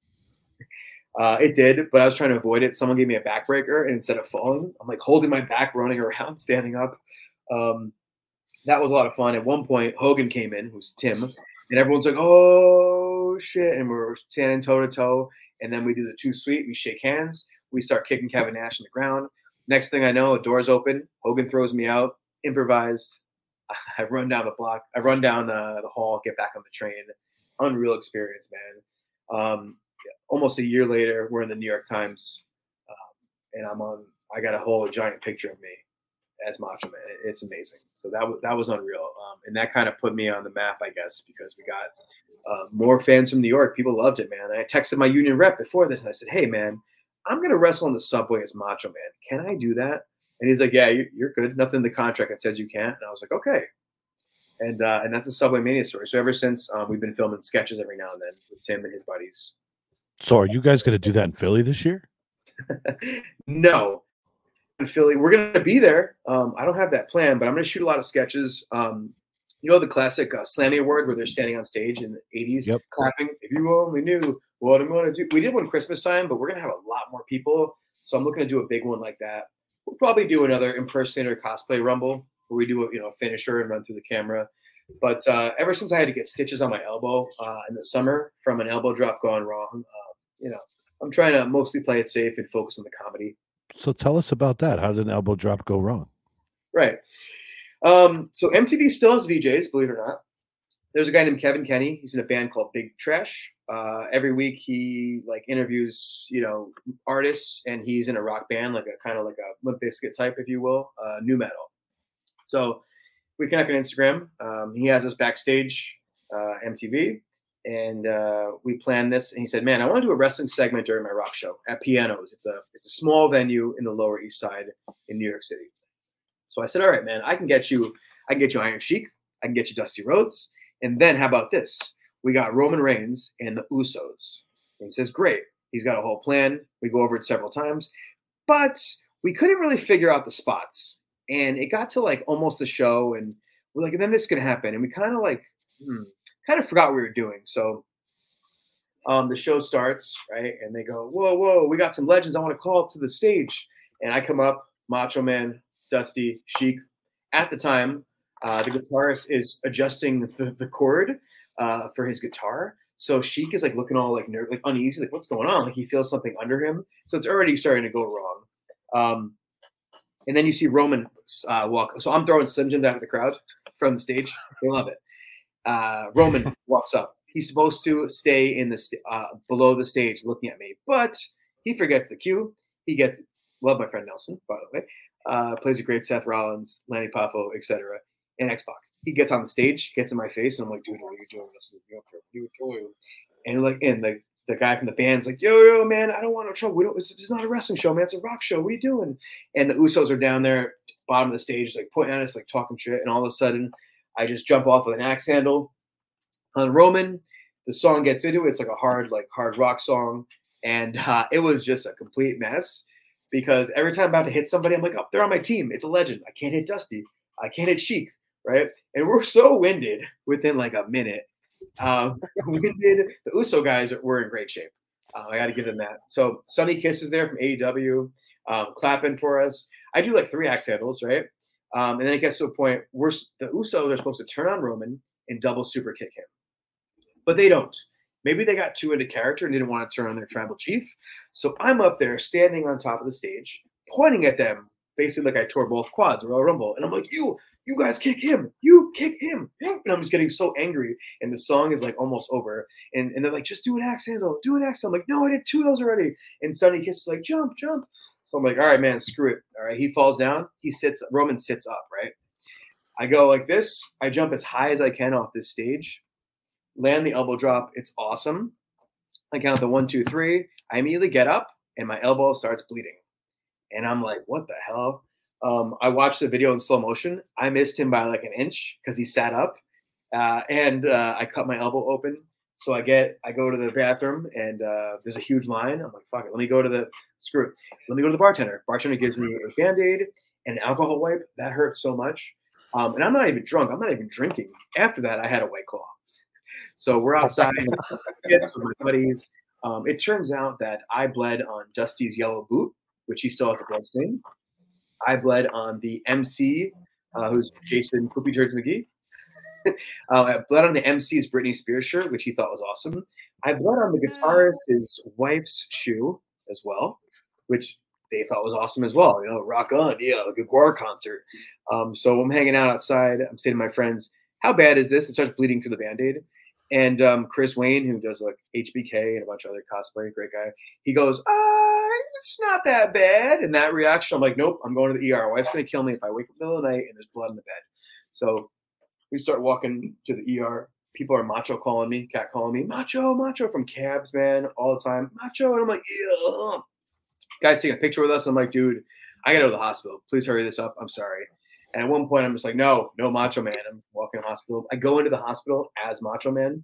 It did, but I was trying to avoid it. Someone gave me a backbreaker, and instead of falling, I'm like holding my back, running around, standing up. That was a lot of fun. At one point, Hogan came in, who's Tim, and everyone's like, oh, shit. And we're standing toe to toe. And then we do the 2 sweet. We shake hands. We start kicking Kevin Nash on the ground. Next thing I know, the doors open. Hogan throws me out, improvised. I run down the block. I run down the hall, get back on the train. Unreal experience, man. Almost a year later, we're in the New York Times, and I got a whole giant picture of me as Macho Man. It's amazing. So that was unreal, and that kind of put me on the map, I guess, because we got more fans from New York. People loved it, man. I texted my union rep before this, and I said, "Hey, man, I'm gonna wrestle on the subway as Macho Man. Can I do that?" And he's like, "Yeah, you're good. Nothing in the contract that says you can't." And I was like, "Okay." And that's a Subway Mania story. So ever since, we've been filming sketches every now and then with Tim and his buddies. So are you guys going to do that in Philly this year? No. In Philly, we're going to be there. I don't have that plan, but I'm going to shoot a lot of sketches. The classic Slammy Award where they're standing on stage in the 80s, Yep. clapping, if you only knew what I'm going to do. We did one Christmas time, but we're going to have a lot more people. So I'm looking to do a big one like that. We'll probably do another impersonator cosplay rumble where we do a finisher and run through the camera. But ever since I had to get stitches on my elbow in the summer from an elbow drop gone wrong, I'm trying to mostly play it safe and focus on the comedy. So tell us about that. How did an elbow drop go wrong? Right. So MTV still has VJs, believe it or not. There's a guy named Kevin Kenny. He's in a band called Big Trash. Every week he interviews, artists, and he's in a rock band, like a kind of like a Limp Bizkit type, if you will, new metal. So we connect on Instagram. He has us backstage, MTV, and we planned this. And he said, "Man, I want to do a wrestling segment during my rock show at Pianos. It's a small venue in the Lower East Side in New York City." So I said, "All right, man, I can get you Iron Sheik. I can get you Dusty Rhodes. And then how about this? We got Roman Reigns and the Usos." And he says, "Great. He's got a whole plan. We go over it several times, but we couldn't really figure out the spots. And it got to like almost the show, and we're like, and then this is gonna happen, and we kind of like kind of forgot what we were doing. So the show starts, right? And they go, whoa, we got some legends I want to call up to the stage. And I come up, Macho Man, Dusty, Sheik. At the time, the guitarist is adjusting the cord for his guitar. So Sheik is like looking all like uneasy, like what's going on? Like he feels something under him. So it's already starting to go wrong. And then you see Roman walk. So I'm throwing Slim Jim down at the crowd from the stage. They love it. Roman walks up. He's supposed to stay in the below the stage looking at me, but he forgets the cue. He gets love my friend Nelson, by the way. Plays a great Seth Rollins, Lanny Poffo, etc. And X-Pac. He gets on the stage, gets in my face, and I'm like, dude, what are you doing? And the guy from the band's like, yo, man, I don't want no trouble. It's not a wrestling show, man. It's a rock show. What are you doing? And the Usos are down there, bottom of the stage, like pointing at us, like talking shit. And all of a sudden, I just jump off with an axe handle on Roman. The song gets into it. It's like a hard rock song. And it was just a complete mess because every time I'm about to hit somebody, I'm like, oh, they're on my team. It's a legend. I can't hit Dusty. I can't hit Sheik, right? And we're so winded within like a minute. The Uso guys were in great shape. I got to give them that. So Sonny Kiss is there from AEW, clapping for us. I do like 3 axe handles, right? And then it gets to a point where the Usos are supposed to turn on Roman and double super kick him. But they don't. Maybe they got too into character and didn't want to turn on their tribal chief. So I'm up there standing on top of the stage, pointing at them, basically like I tore both quads, Royal Rumble. And I'm like, you guys kick him. You kick him. And I'm just getting so angry. And the song is like almost over. And they're like, just do an axe handle. Do an axe handle. I'm like, no, I did 2 of those already. And Sonny Kiss is like, jump. So I'm like, all right, man, screw it. All right. He falls down. Roman sits up, right? I go like this. I jump as high as I can off this stage. Land the elbow drop. It's awesome. I count the 1, 2, 3. I immediately get up and my elbow starts bleeding. And I'm like, what the hell? I watched the video in slow motion. I missed him by like an inch because he sat up and I cut my elbow open. So I go to the bathroom and there's a huge line. I'm like, fuck it. Let me go to the bartender. Bartender gives me a Band-Aid and an alcohol wipe. That hurt so much. And I'm not even drunk. I'm not even drinking. After that, I had a White Claw. So we're outside with my buddies. It turns out that I bled on Dusty's yellow boot, which he still has the blood stain. I bled on the MC, who's Jason Poopy Turds McGee. I bled on the MC's Britney Spears shirt, which he thought was awesome. I bled on the guitarist's wife's shoe as well, which they thought was awesome as well. Rock on, like a Guar concert. So I'm hanging out outside. I'm saying to my friends, how bad is this? It starts bleeding through the Band-Aid. And Chris Wayne, who does like HBK and a bunch of other cosplay, great guy, he goes, it's not that bad. And that reaction, I'm like, nope, I'm going to the ER. My wife's going to kill me if I wake up in the middle of the night and there's blood in the bed. So we start walking to the ER. People are Macho calling me, Cat calling me, Macho from Cabs, man, all the time. Macho. And I'm like, yeah. Guy's taking a picture with us. I'm like, dude, I got to go to the hospital. Please hurry this up. I'm sorry. And at one point, I'm just like, no Macho Man. I'm walking to the hospital. I go into the hospital as Macho Man.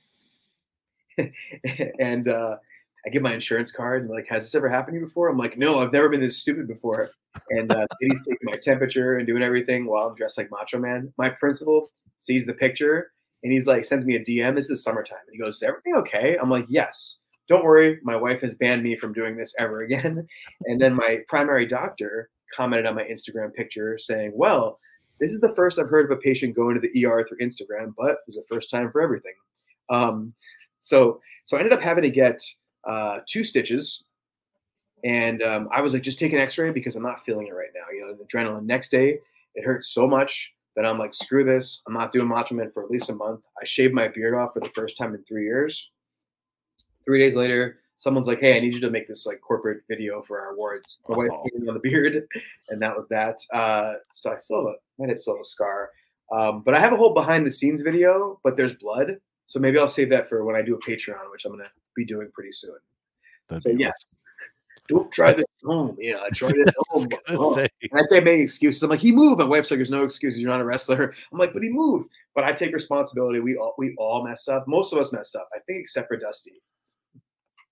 And I give my insurance card. And like, has this ever happened to you before? I'm like, no, I've never been this stupid before. And he's taking my temperature and doing everything while I'm dressed like Macho Man. My principal sees the picture and he's like, sends me a DM. This is summertime. And he goes, is everything okay? I'm like, yes. Don't worry. My wife has banned me from doing this ever again. And then my primary doctor commented on my Instagram picture saying, well, this is the first I've heard of a patient going to the ER through Instagram, but it's a first time for everything. So I ended up having to get 2 stitches. And I was like, just take an x-ray because I'm not feeling it right now. The adrenaline. Next day, it hurts so much that I'm like, screw this. I'm not doing Macho Man for at least a month. I shaved my beard off for the first time in 3 years. 3 days later, someone's like, hey, I need you to make this like corporate video for our awards. My wife painted on the beard, and that was that. So I might have a scar. But I have a whole behind the scenes video, but there's blood. So maybe I'll save that for when I do a Patreon, which I'm going to be doing pretty soon. Yes. Don't try this at home. Yeah, I tried it at home. And I can't make excuses. I'm like, he moved. My wife's like, there's no excuses. You're not a wrestler. I'm like, but he moved. But I take responsibility. We all messed up. Most of us messed up, I think, except for Dusty.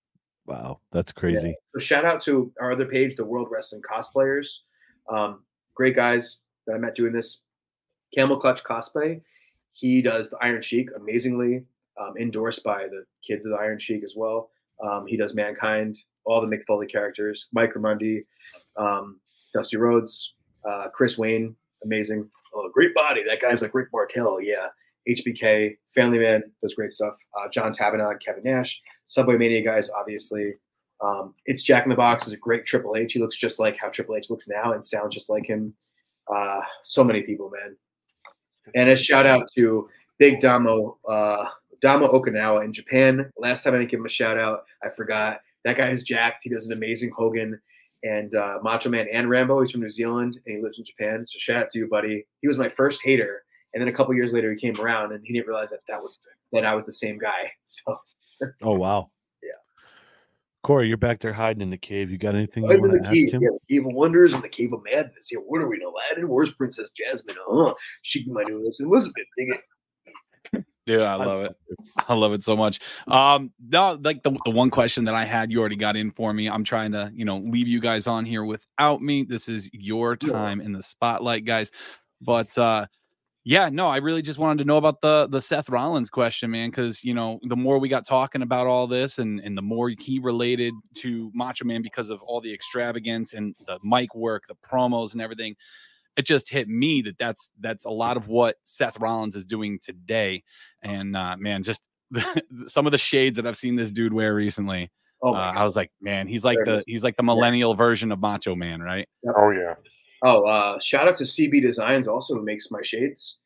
Wow, that's crazy. Yeah. So shout out to our other page, the World Wrestling Cosplayers. Great guys that I met doing this. Camel Clutch Cosplay. He does the Iron Sheik amazingly, endorsed by the kids of the Iron Sheik as well. He does Mankind, all the Mick Foley characters, Mike Ramundi, Dusty Rhodes, Chris Wayne, amazing. Oh, great body. That guy's like Rick Martel. Yeah. HBK, Family Man, does great stuff. John Tabernog, Kevin Nash, Subway Mania guys, obviously. It's Jack in the Box is a great Triple H. He looks just like how Triple H looks now and sounds just like him. So many people, man. And a shout out to Big Damo Okinawa in Japan. Last time I didn't give him a shout out, I forgot. That guy is jacked. He does an amazing Hogan and Macho Man and Rambo. He's from New Zealand and he lives in Japan. So shout out to you, buddy. He was my first hater. And then a couple years later, he came around and he didn't realize that I was the same guy. So. Oh, wow. Yeah. Corey, you're back there hiding in the cave. You got anything you I'm in want the to ask cave. him? Yeah, the Cave of Wonders and the Cave of Madness. Yeah, what are we in Aladdin? Where's Princess Jasmine? She be my new Elizabeth. Dig it. Dude, I love it. I love it so much. No, like the one question that I had, you already got in for me. I'm trying to, leave you guys on here without me. This is your time in the spotlight, guys. But yeah, no, I really just wanted to know about the Seth Rollins question, man, because the more we got talking about all this and the more he related to Macho Man because of all the extravagance and the mic work, the promos and everything, it just hit me that's a lot of what Seth Rollins is doing today. And man, just some of the shades that I've seen this dude wear recently. I was like, man, he's like the millennial version of Macho Man, right? Yep. Oh yeah. Shout out to CB Designs also, who makes my shades.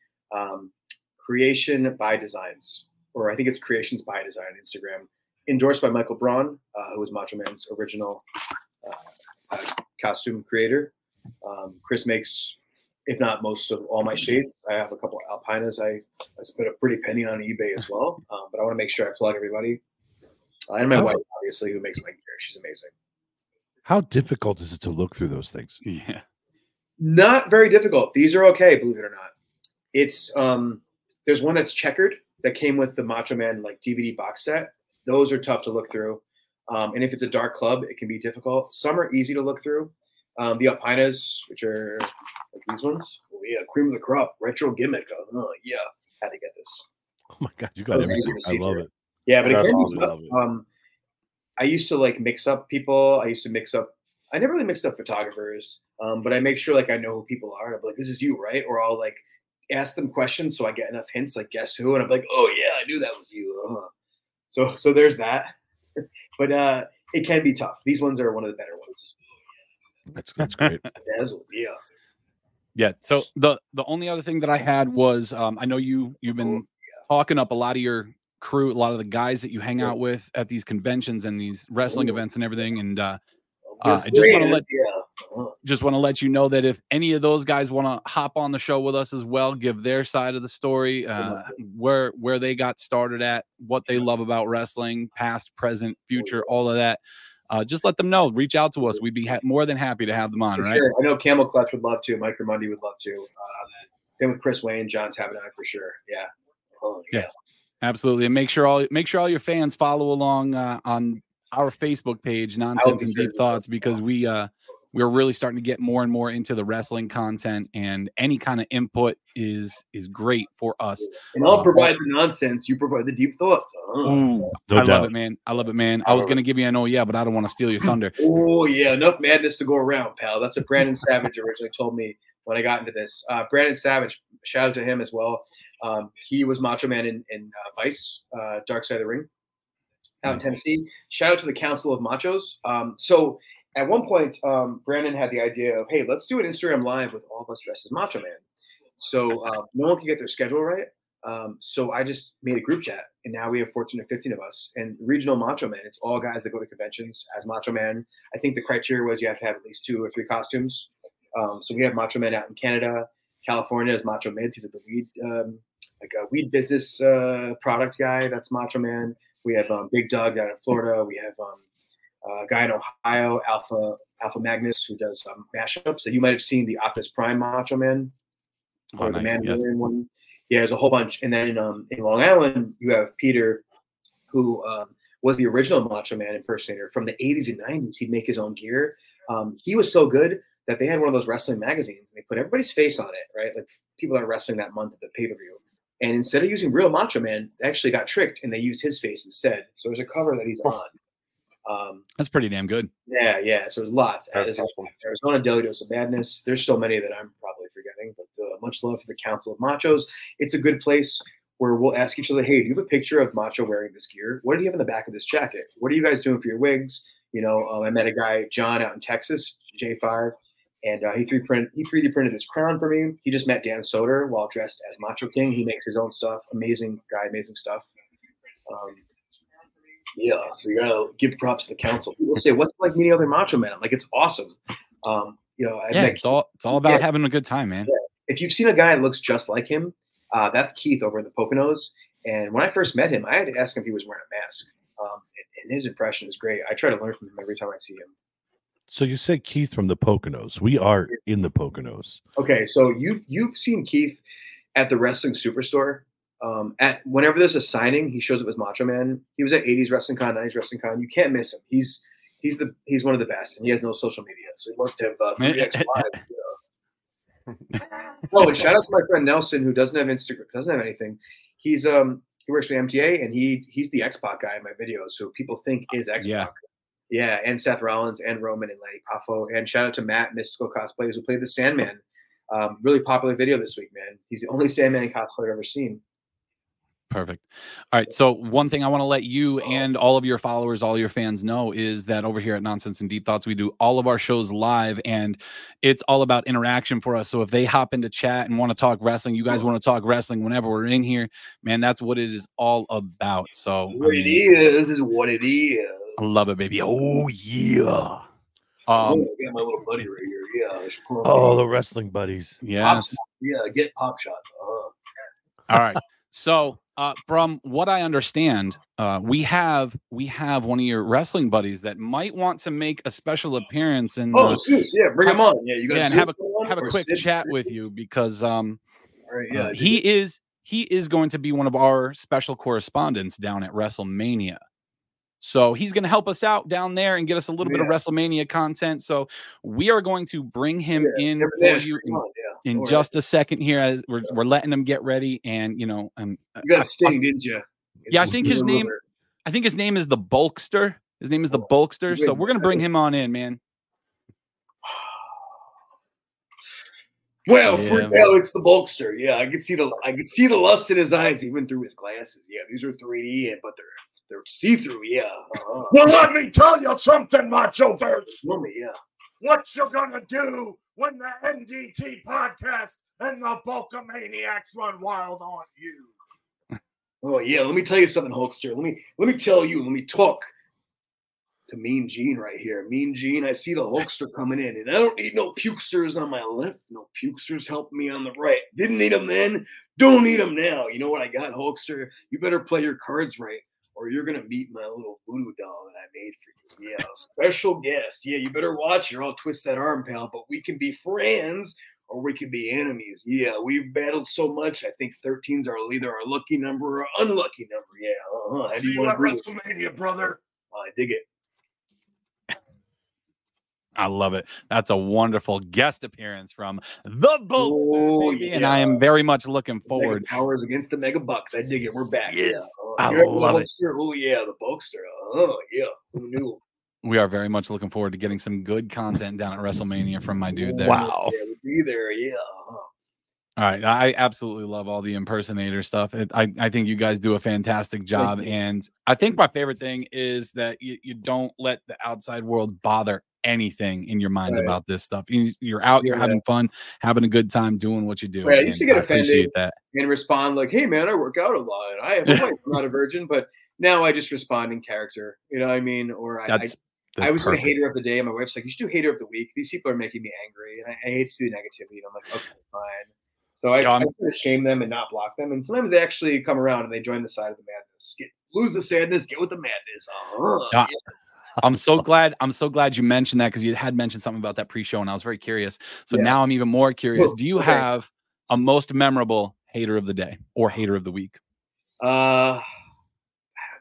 Creation by Designs, or I think it's Creations by Design on Instagram. Endorsed by Michael Braun, who was Macho Man's original costume creator. Chris makes, if not most of all my shades. I have a couple of Alpinas I spent a pretty penny on eBay as well. But I want to make sure I plug everybody. And my wife, obviously, who makes my gear. She's amazing. How difficult is it to look through those things? Yeah. Not very difficult. These are okay, believe it or not. It's there's one that's checkered that came with the Macho Man like DVD box set. Those are tough to look through. And if it's a dark club, it can be difficult. Some are easy to look through. The Alpinas, which are like these ones. Oh yeah, cream of the crop, retro gimmick. Oh yeah, had to get this. Oh my God, you got everything. I love it. Yeah, but That's again, awesome. I used to like mix up people. I never really mixed up photographers, but I make sure like I know who people are. I'm like, this is you, right? Or I'll like ask them questions so I get enough hints, like guess who, and I'm like, oh yeah, I knew that was you. So there's that. But it can be tough. These ones are one of the better ones. That's great. Dazzle, yeah. Yeah. So the only other thing that I had was I know you've been talking up a lot of your crew, a lot of the guys that you hang out with at these conventions and these wrestling events and everything. And I just want to let you know that if any of those guys want to hop on the show with us as well, give their side of the story, where they got started at, what they love about wrestling, past, present, future, all of that. Just let them know. Reach out to us. We'd be more than happy to have them on. For right? Sure. I know Camel Clutch would love to. Mike Ramundi would love to. Same with Chris Wayne, John Tabernog for sure. Yeah. Yeah. Absolutely. And make sure all your fans follow along on our Facebook page, Nonsense and Deep Thoughts, because we're really starting to get more and more into the wrestling content, and any kind of input is great for us. And I'll provide the nonsense, you provide the deep thoughts. Ooh, I love it, man. I love it, man. I was gonna give you an but I don't want to steal your thunder. Oh yeah, enough madness to go around, pal. That's what Brandon Savage originally told me when I got into this. Brandon Savage, shout out to him as well. He was Macho Man in Vice, Dark Side of the Ring, out in Tennessee. Shout out to the Council of Machos. So at one point, Brandon had the idea of, hey, let's do an Instagram Live with all of us dressed as Macho Man. So no one could get their schedule right. So I just made a group chat, and now we have 14 or 15 of us. And Regional Macho Man, it's all guys that go to conventions as Macho Man. I think the criteria was you have to have at least 2 or 3 costumes. So we have Macho Man out in Canada. California is Macho Mids. He's like a weed business product guy. That's Macho Man. We have Big Doug down in Florida. We have a guy in Ohio, Alpha Magnus, who does mashups. So you might have seen the Optimus Prime Macho Man, or the Mandalorian one. Yeah, there's a whole bunch. And then in Long Island, you have Peter, who was the original Macho Man impersonator from the 80s and 90s. He'd make his own gear. He was so good that they had one of those wrestling magazines and they put everybody's face on it, right? Like people that are wrestling that month at the pay-per-view. And instead of using real Macho Man, they actually got tricked and they used his face instead. So there's a cover that he's on. That's pretty damn good. Yeah. So there's lots. That's There's awesome. Arizona Daily Dose of Madness. There's so many that I'm probably forgetting, but much love for the Council of Machos. It's a good place where we'll ask each other, hey, do you have a picture of Macho wearing this gear? What do you have in the back of this jacket? What are you guys doing for your wigs? I met a guy, John, out in Texas, J5, and he 3D printed his crown for me. He just met Dan Soder while dressed as Macho King. He makes his own stuff. Amazing guy, amazing stuff. So you gotta give props to the council. People say, "What's it like meeting other Macho Men?" I'm like, it's awesome. It's all about having a good time, man. Yeah. If you've seen a guy that looks just like him, that's Keith over in the Poconos. And when I first met him, I had to ask him if he was wearing a mask. And his impression is great. I try to learn from him every time I see him. So you said Keith from the Poconos. We are in the Poconos. Okay, so you've seen Keith at the Wrestling Superstore. At whenever there's a signing, he shows up as Macho Man. He was at 80s Wrestling Con, 90s Wrestling Con. You can't miss him. He's one of the best, and he has no social media, so he must have 3x lives. Oh, and shout out to my friend Nelson, who doesn't have Instagram, doesn't have anything. He works for MTA, and he's the X-Pac guy in my videos, so people think is X-Pac. Yeah, and Seth Rollins and Roman and Lenny Poffo. And shout out to Matt, Mystical Cosplays, who played the Sandman. Really popular video this week, man. He's the only Sandman cosplayer I've ever seen. Perfect. All right. So one thing I want to let you and all of your followers, all your fans know is that over here at Nonsense and Deep Thoughts, we do all of our shows live and it's all about interaction for us. So if they hop into chat and want to talk wrestling, you guys want to talk wrestling whenever we're in here, man, that's what it is all about. So it is what it is. I love it, baby. Oh yeah. I got my little buddy right here. Yeah. Oh, the wrestling buddies. Yes. Get pop shots. All right. So from what I understand, we have one of your wrestling buddies that might want to make a special appearance and Zeus, bring him on. Yeah, you guys and have a quick chat with you because he is going to be one of our special correspondents down at WrestleMania. So he's going to help us out down there and get us a little bit of WrestleMania content. So we are going to bring him in for you in just a second here as we're letting him get ready. And you got Sting, didn't you? I think his name is the Bulkster. His name is the Bulkster. So we're going to bring him on in, man. Well, it's the Bulkster. Yeah, I could see the lust in his eyes even through his glasses. Yeah, these are 3D, but they're see-through, yeah. Well, let me tell you something, Macho Verse. Yeah. What you gonna do when the NDT podcast and the Bulkamaniacs run wild on you? Oh yeah, let me tell you something, Hulkster. Let me tell you. Let me talk to Mean Gene right here. Mean Gene, I see the Hulkster coming in, and I don't need no pukesters on my left. No pukesters helping me on the right. Didn't need them then. Don't need them now. You know what I got, Hulkster? You better play your cards right, or you're going to meet my little voodoo doll that I made for you. Yeah, special guest. Yeah, you better watch or I'll twist that arm, pal. But we can be friends or we can be enemies. Yeah, we've battled so much. I think 13's either our lucky number or unlucky number. Yeah, How do you want to do this? WrestleMania, brother. I dig it. I love it. That's a wonderful guest appearance from the Bulkster, and I am very much looking forward. Mega Powers against the Mega Bucks. I dig it. We're back. Yes, I love it. Oh yeah, the Bulkster. Oh yeah, who knew? We are very much looking forward to getting some good content down at WrestleMania from my dude there. Wow. Yeah, we'll be there. Yeah. All right. I absolutely love all the impersonator stuff. I think you guys do a fantastic job. And I think my favorite thing is that you don't let the outside world bother anything in your minds about this stuff. You're out, you're having fun, having a good time doing what you do. Right. I used to get offended that and respond like, hey, man, I work out a lot. I have a wife. I'm not a virgin. But now I just respond in character. You know what I mean? Or I was a hater of the day. And my wife's like, you should do hater of the week. These people are making me angry. And I hate to see the negativity. And I'm like, okay, fine. So I try to shame them and not block them. And sometimes they actually come around and they join the side of the madness. Lose the sadness, get with the madness. I'm so glad you mentioned that because you had mentioned something about that pre-show and I was very curious. So now I'm even more curious. Do you have a most memorable hater of the day or hater of the week?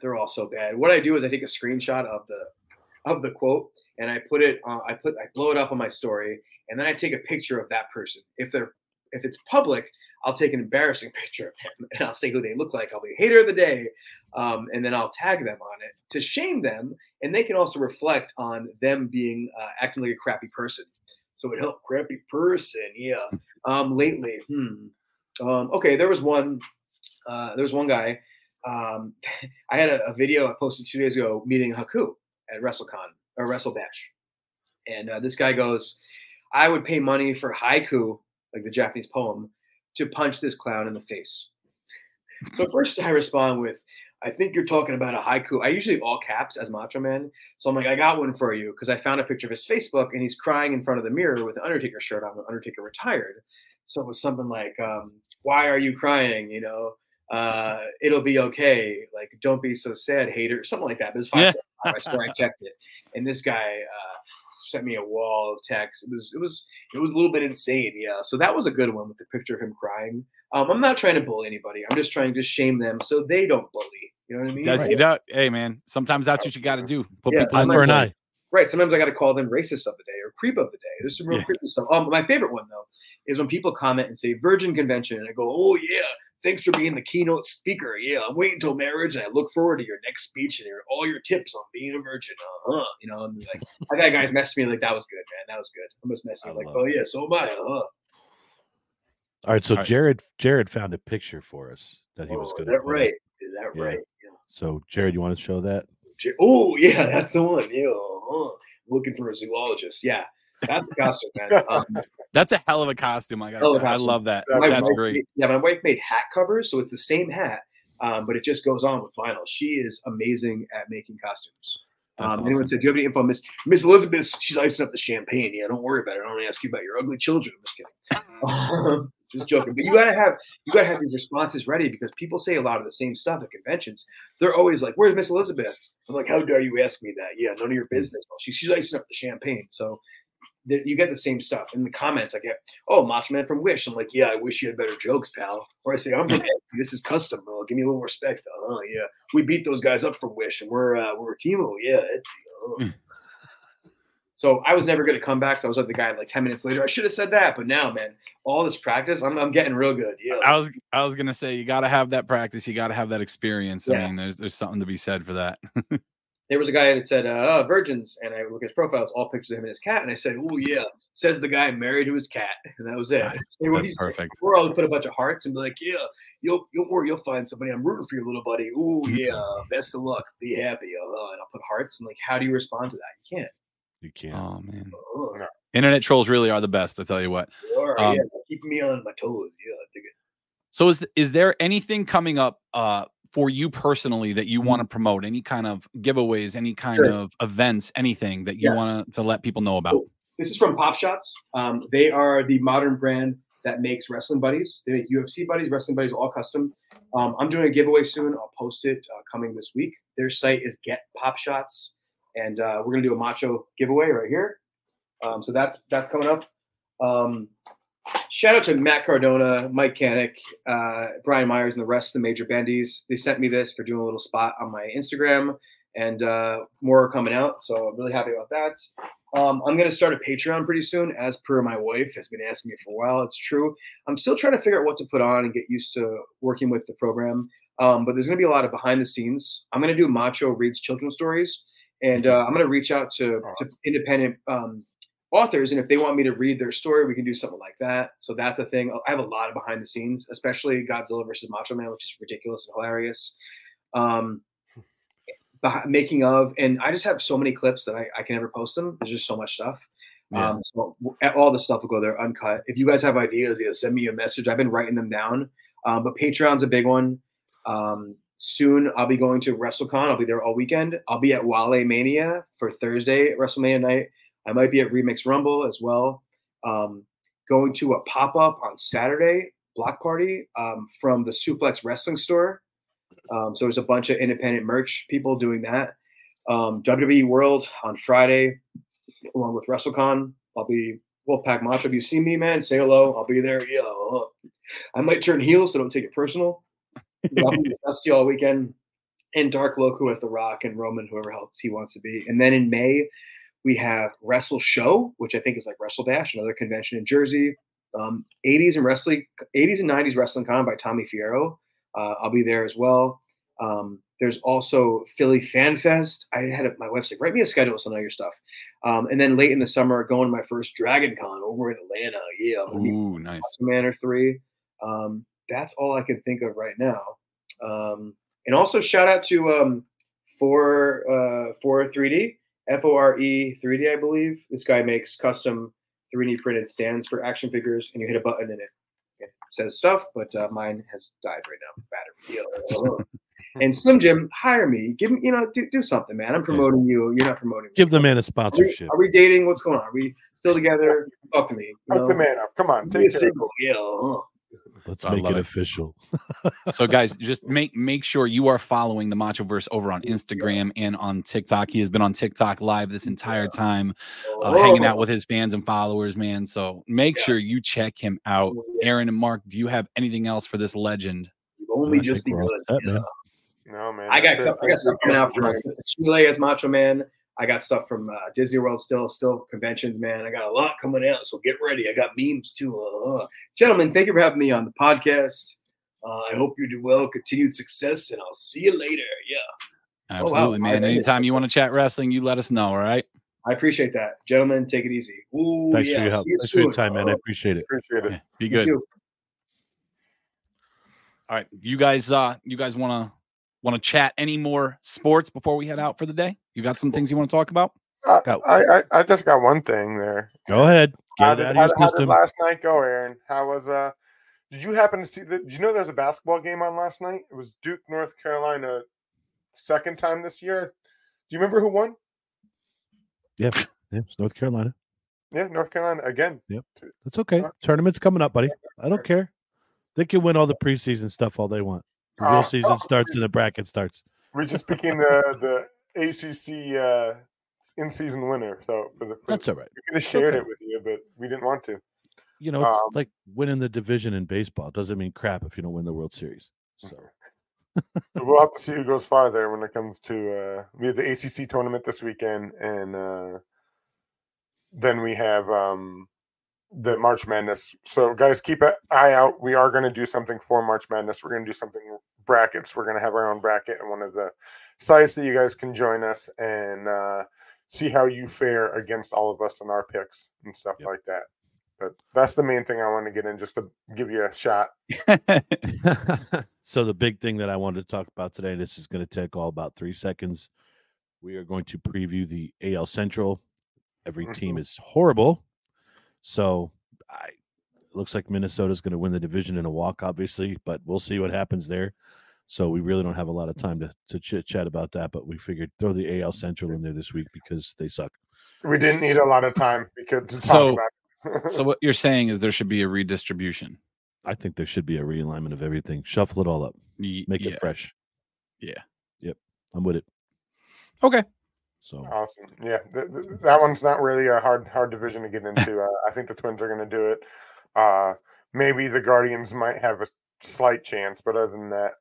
they're all so bad. What I do is I take a screenshot of the quote and I put it I blow it up on my story, and then I take a picture of that person. If it's public, I'll take an embarrassing picture of them and I'll say who they look like. I'll be hater of the day, and then I'll tag them on it to shame them, and they can also reflect on them being acting like a crappy person. So it helped crappy person, yeah. Lately, okay, there was one guy. I had a video I posted 2 days ago meeting Haku at WrestleCon or WrestleBash, and this guy goes, "I would pay money for haiku, like the Japanese poem, to punch this clown in the face." So first I respond with, "I think you're talking about a haiku." I usually all caps as Macho Man. So I'm like, "I got one for you," because I found a picture of his Facebook and he's crying in front of the mirror with an Undertaker shirt on. Undertaker retired. So it was something like, "Why are you crying? You know, it'll be okay. Like, don't be so sad, hater." Something like that. It was 5 seconds. I swear I checked it. And this guy sent me a wall of text. It was a little bit insane. Yeah. So that was a good one with the picture of him crying. I'm not trying to bully anybody. I'm just trying to shame them so they don't bully. You know what I mean? Hey, man, sometimes that's what you got to do. Put people in their place. Right. Sometimes I got to call them racist of the day or creep of the day. There's some real creepy stuff. My favorite one, though, is when people comment and say Virgin Convention. And I go, "Oh, yeah, thanks for being the keynote speaker. Yeah, I'm waiting until marriage, and I look forward to your next speech and all your tips on being a virgin." You know, and like, I've had guys mess with me like, "That was good, man. That was good." I'm just messing like, "Oh, yeah, so am I." All right, so Jared found a picture for us that he was going to. Is that right? Is that right? Yeah. So, Jared, you want to show that? Oh, yeah, that's the one. Yeah, looking for a zoologist. Yeah, that's a costume, man. That's a hell of a costume. I gotta say, I love that. That's great. My wife made hat covers, so it's the same hat, but it just goes on with vinyl. She is amazing at making costumes. Awesome. Anyone said, "Do you have any info, Miss Elizabeth? She's icing up the champagne." Yeah, don't worry about it. I don't ask you about your ugly children. I'm just kidding. Just joking. But you gotta have these responses ready, because people say a lot of the same stuff at conventions. They're always like, "Where's Miss Elizabeth?" I'm like, "How dare you ask me that? Yeah, none of your business." Well, she's icing up the champagne. So you get the same stuff. In the comments, I get, "Oh, Macho Man from Wish." I'm like, "Yeah, I wish you had better jokes, pal." Or I say, "I'm from Etsy. This is custom. Give me a little respect." "Oh, yeah, we beat those guys up from Wish, and we're a team. Oh, yeah, Etsy." So I was never good at comebacks. I was like the guy like 10 minutes later. I should have said that, but now, man, all this practice, I'm getting real good. Yeah. I was gonna say, you got to have that practice. You got to have that experience. Yeah. I mean, there's something to be said for that. There was a guy that said virgins, and I look at his profile. It's all pictures of him and his cat, and I said, "Oh yeah," says the guy married to his cat, and that was it. That's perfect. We're all put a bunch of hearts and be like, "Yeah, you'll worry, you'll find somebody. I'm rooting for you, little buddy. Oh yeah, best of luck. Be happy." And I'll put hearts, and like, how do you respond to that? You can't. You can't. Oh man. Internet trolls really are the best. I tell you what. Yeah, keeping me on my toes. Yeah, I dig it. So is there anything coming up for you personally that you want to promote? Any kind of giveaways, any kind of events, anything that you want to let people know about? Cool. This is from Pop Shots. They are the modern brand that makes wrestling buddies. They make UFC buddies, wrestling buddies, all custom. I'm doing a giveaway soon. I'll post it coming this week. Their site is Get Pop Shots. And we're going to do a macho giveaway right here. So that's coming up. Shout out to Matt Cardona, Mike Kanik, Brian Myers, and the rest of the major bandies. They sent me this for doing a little spot on my Instagram, and more are coming out. So I'm really happy about that. I'm going to start a Patreon pretty soon, as per my wife has been asking me for a while. It's true. I'm still trying to figure out what to put on and get used to working with the program. But there's going to be a lot of behind the scenes. I'm going to do Macho Reads Children's Stories. And I'm going to reach out to independent authors. And if they want me to read their story, we can do something like that. So that's a thing. I have a lot of behind the scenes, especially Godzilla versus Macho Man, which is ridiculous and hilarious. Making of, and I just have so many clips that I can never post them. There's just so much stuff. Yeah. So all the stuff will go there uncut. If you guys have ideas, send me a message. I've been writing them down. But Patreon's a big one. Soon I'll be going to WrestleCon. I'll be there all weekend. I'll be at Wale Mania for Thursday at WrestleMania night. I might be at Remix Rumble as well. Going to a pop-up on Saturday, block party from the Suplex Wrestling Store. So there's a bunch of independent merch people doing that. WWE World on Friday, along with WrestleCon. I'll be Wolfpack Macho. If you see me, man, say hello. I'll be there. Yeah, I might turn heel, so don't take it personal. I'll be with Dusty all weekend. and Dark Loco as The Rock, and Roman, whoever else he wants to be. And then in May, we have Wrestle Show, which I think is like Wrestle Bash, another convention in Jersey. 80s and 90s Wrestling Con by Tommy Fierro. I'll be there as well. There's also Philly Fan Fest. I had my website, write me a schedule so I know your stuff. And then late in the summer, going to my first Dragon Con over in Atlanta. Yeah. Ooh, nice. Manor 3. That's all I can think of right now. And also shout out to for 3D, FORE 3D, I believe. This guy makes custom 3D printed stands for action figures, and you hit a button and it says stuff, but mine has died right now. Battery. And Slim Jim, hire me. Give me, do something, man. I'm promoting you. You're not promoting me. Give the man a sponsorship. Are we dating? What's going on? Are we still together? Talk to me. Hook the man up. Come on. Take it. Yeah. Let's make it official. So, guys, just make sure you are following the Machoverse over on Instagram and on TikTok. He has been on TikTok live this entire time, hanging out with his fans and followers, man. So make sure you check him out. Aaron and Mark, do you have anything else for this legend? Only just be good. Man. No, man. I got stuff coming out from Chile as Macho Man. I got stuff from Disney World still conventions, man. I got a lot coming out, so get ready. I got memes too. Gentlemen, thank you for having me on the podcast. I hope you do well, continued success, and I'll see you later. Yeah. Absolutely, man. Anytime you want to chat wrestling, you let us know, all right? I appreciate that. Gentlemen, take it easy. Ooh, Thanks for your help. Thanks for your time, man. I appreciate it. Appreciate it. Yeah, be good. All right. You guys want to chat any more sports before we head out for the day? You got some things you want to talk about? I just got one thing there. Go ahead. How did last night go, Aaron? How was did you happen to see did you know there's a basketball game on last night? It was Duke, North Carolina, second time this year. Do you remember who won? Yeah, it's North Carolina. Yeah, North Carolina again. Yep. That's okay. Tournament's coming up, buddy. I don't care. They can win all the preseason stuff all they want. The real season starts and the bracket starts. We just became the ACC in-season winner. So that's all right. We could have shared it with you, but we didn't want to. It's like winning the division in baseball. It doesn't mean crap if you don't win the World Series. So we'll have to see who goes farther when it comes to we have the ACC tournament this weekend, and then we have the March Madness. So guys, keep an eye out. We are going to do something for March Madness. We're going to do something brackets. We're going to have our own bracket and one of the sites that you guys can join us and see how you fare against all of us and our picks and stuff like that. But that's the main thing I want to get in, just to give you a shot. So the big thing that I wanted to talk about today, and this is going to take all about 3 seconds. We are going to preview the AL Central. Every team is horrible. So it looks like Minnesota's going to win the division in a walk, obviously, but we'll see what happens there. So we really don't have a lot of time to chit-chat about that, but we figured throw the AL Central in there this week because they suck. We didn't need a lot of time to talk about it. So what you're saying is there should be a redistribution. I think there should be a realignment of everything. Shuffle it all up. Make it fresh. Yeah. Yep. I'm with it. Okay. So awesome. Yeah. That one's not really a hard division to get into. I think the Twins are going to do it. Maybe the Guardians might have a slight chance, but other than that,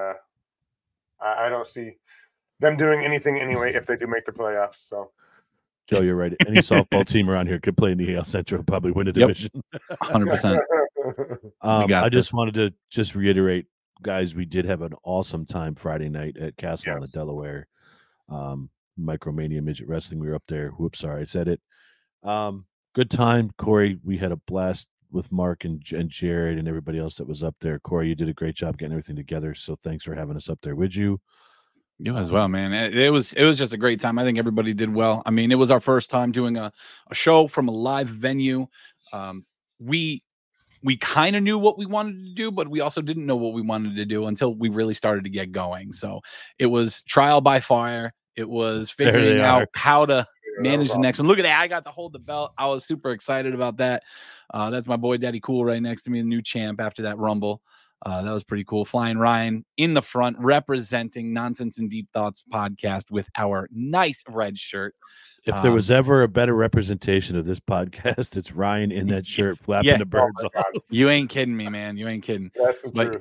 I don't see them doing anything anyway if they do make the playoffs. So Joe, you're right. Any softball team around here could play in the AL Central, probably win a division. 100%. I just wanted to reiterate, guys, we did have an awesome time Friday night at Castle Island, Delaware. Micromania Midget Wrestling. We were up there. Whoops, sorry, I said it. Good time, Corey. We had a blast with Mark and Jared and everybody else that was up there. Corey, you did a great job getting everything together. So thanks for having us up there with you. You as well, man. It was just a great time. I think everybody did well. I mean, it was our first time doing a show from a live venue. We kind of knew what we wanted to do, but we also didn't know what we wanted to do until we really started to get going. So it was trial by fire. It was figuring out how to manage the next one. Look at that. I got to hold the belt. I was super excited about that. That's my boy, Daddy Cool, right next to me, the new champ after that Rumble. That was pretty cool. Flying Ryan in the front, representing Nonsense and Deep Thoughts podcast with our nice red shirt. If there was ever a better representation of this podcast, it's Ryan in that shirt flapping the birds off. You ain't kidding me, man. You ain't kidding. That's the truth.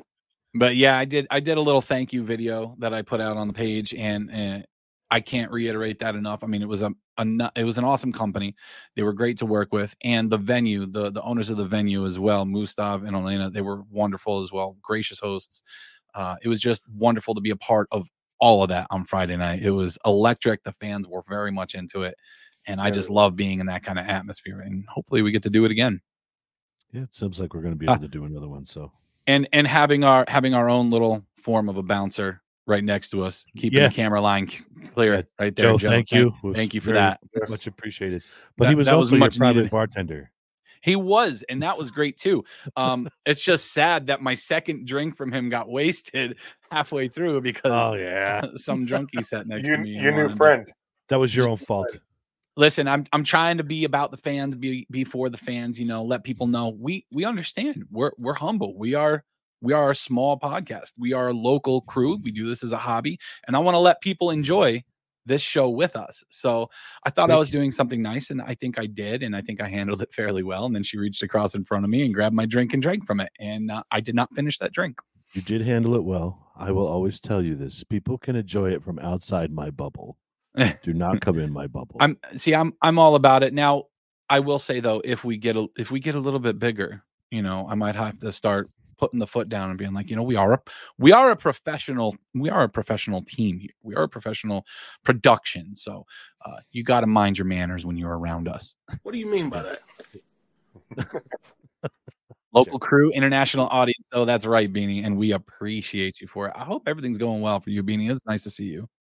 But yeah, I did a little thank you video that I put out on the page, and I can't reiterate that enough. I mean, it was an awesome company. They were great to work with, and the venue, the owners of the venue as well, Mustav and Elena, they were wonderful as well, gracious hosts. It was just wonderful to be a part of all of that on Friday night. It was electric. The fans were very much into it, and I just love being in that kind of atmosphere. And hopefully, we get to do it again. Yeah, it seems like we're going to be able to do another one. So, and having our own little form of a bouncer right next to us, keeping the camera line clear right there. Joe, thank you. Thank you for that. Much appreciated. But he was also your private bartender. He was, and that was great too. It's just sad that my second drink from him got wasted halfway through because some drunkie sat next to me. Your new friend. That was your own fault. Listen, I'm trying to be about the fans, be for the fans. You know, let people know we understand. We're humble. We are a small podcast. We are a local crew. We do this as a hobby, and I want to let people enjoy this show with us. So I thought I was doing something nice, and I think I did, and I think I handled it fairly well. And then she reached across in front of me and grabbed my drink and drank from it, and I did not finish that drink. You did handle it well. I will always tell you this: people can enjoy it from outside my bubble. Do not come in my bubble. I'm all about it. Now, I will say though, if we get a little bit bigger, you know, I might have to start putting the foot down and being like, you know, we are a professional team here. We are a professional production. So you got to mind your manners when you're around us. What do you mean by that? Local crew, international audience. Oh, that's right, Beanie. And we appreciate you for it. I hope everything's going well for you, Beanie. It's nice to see you.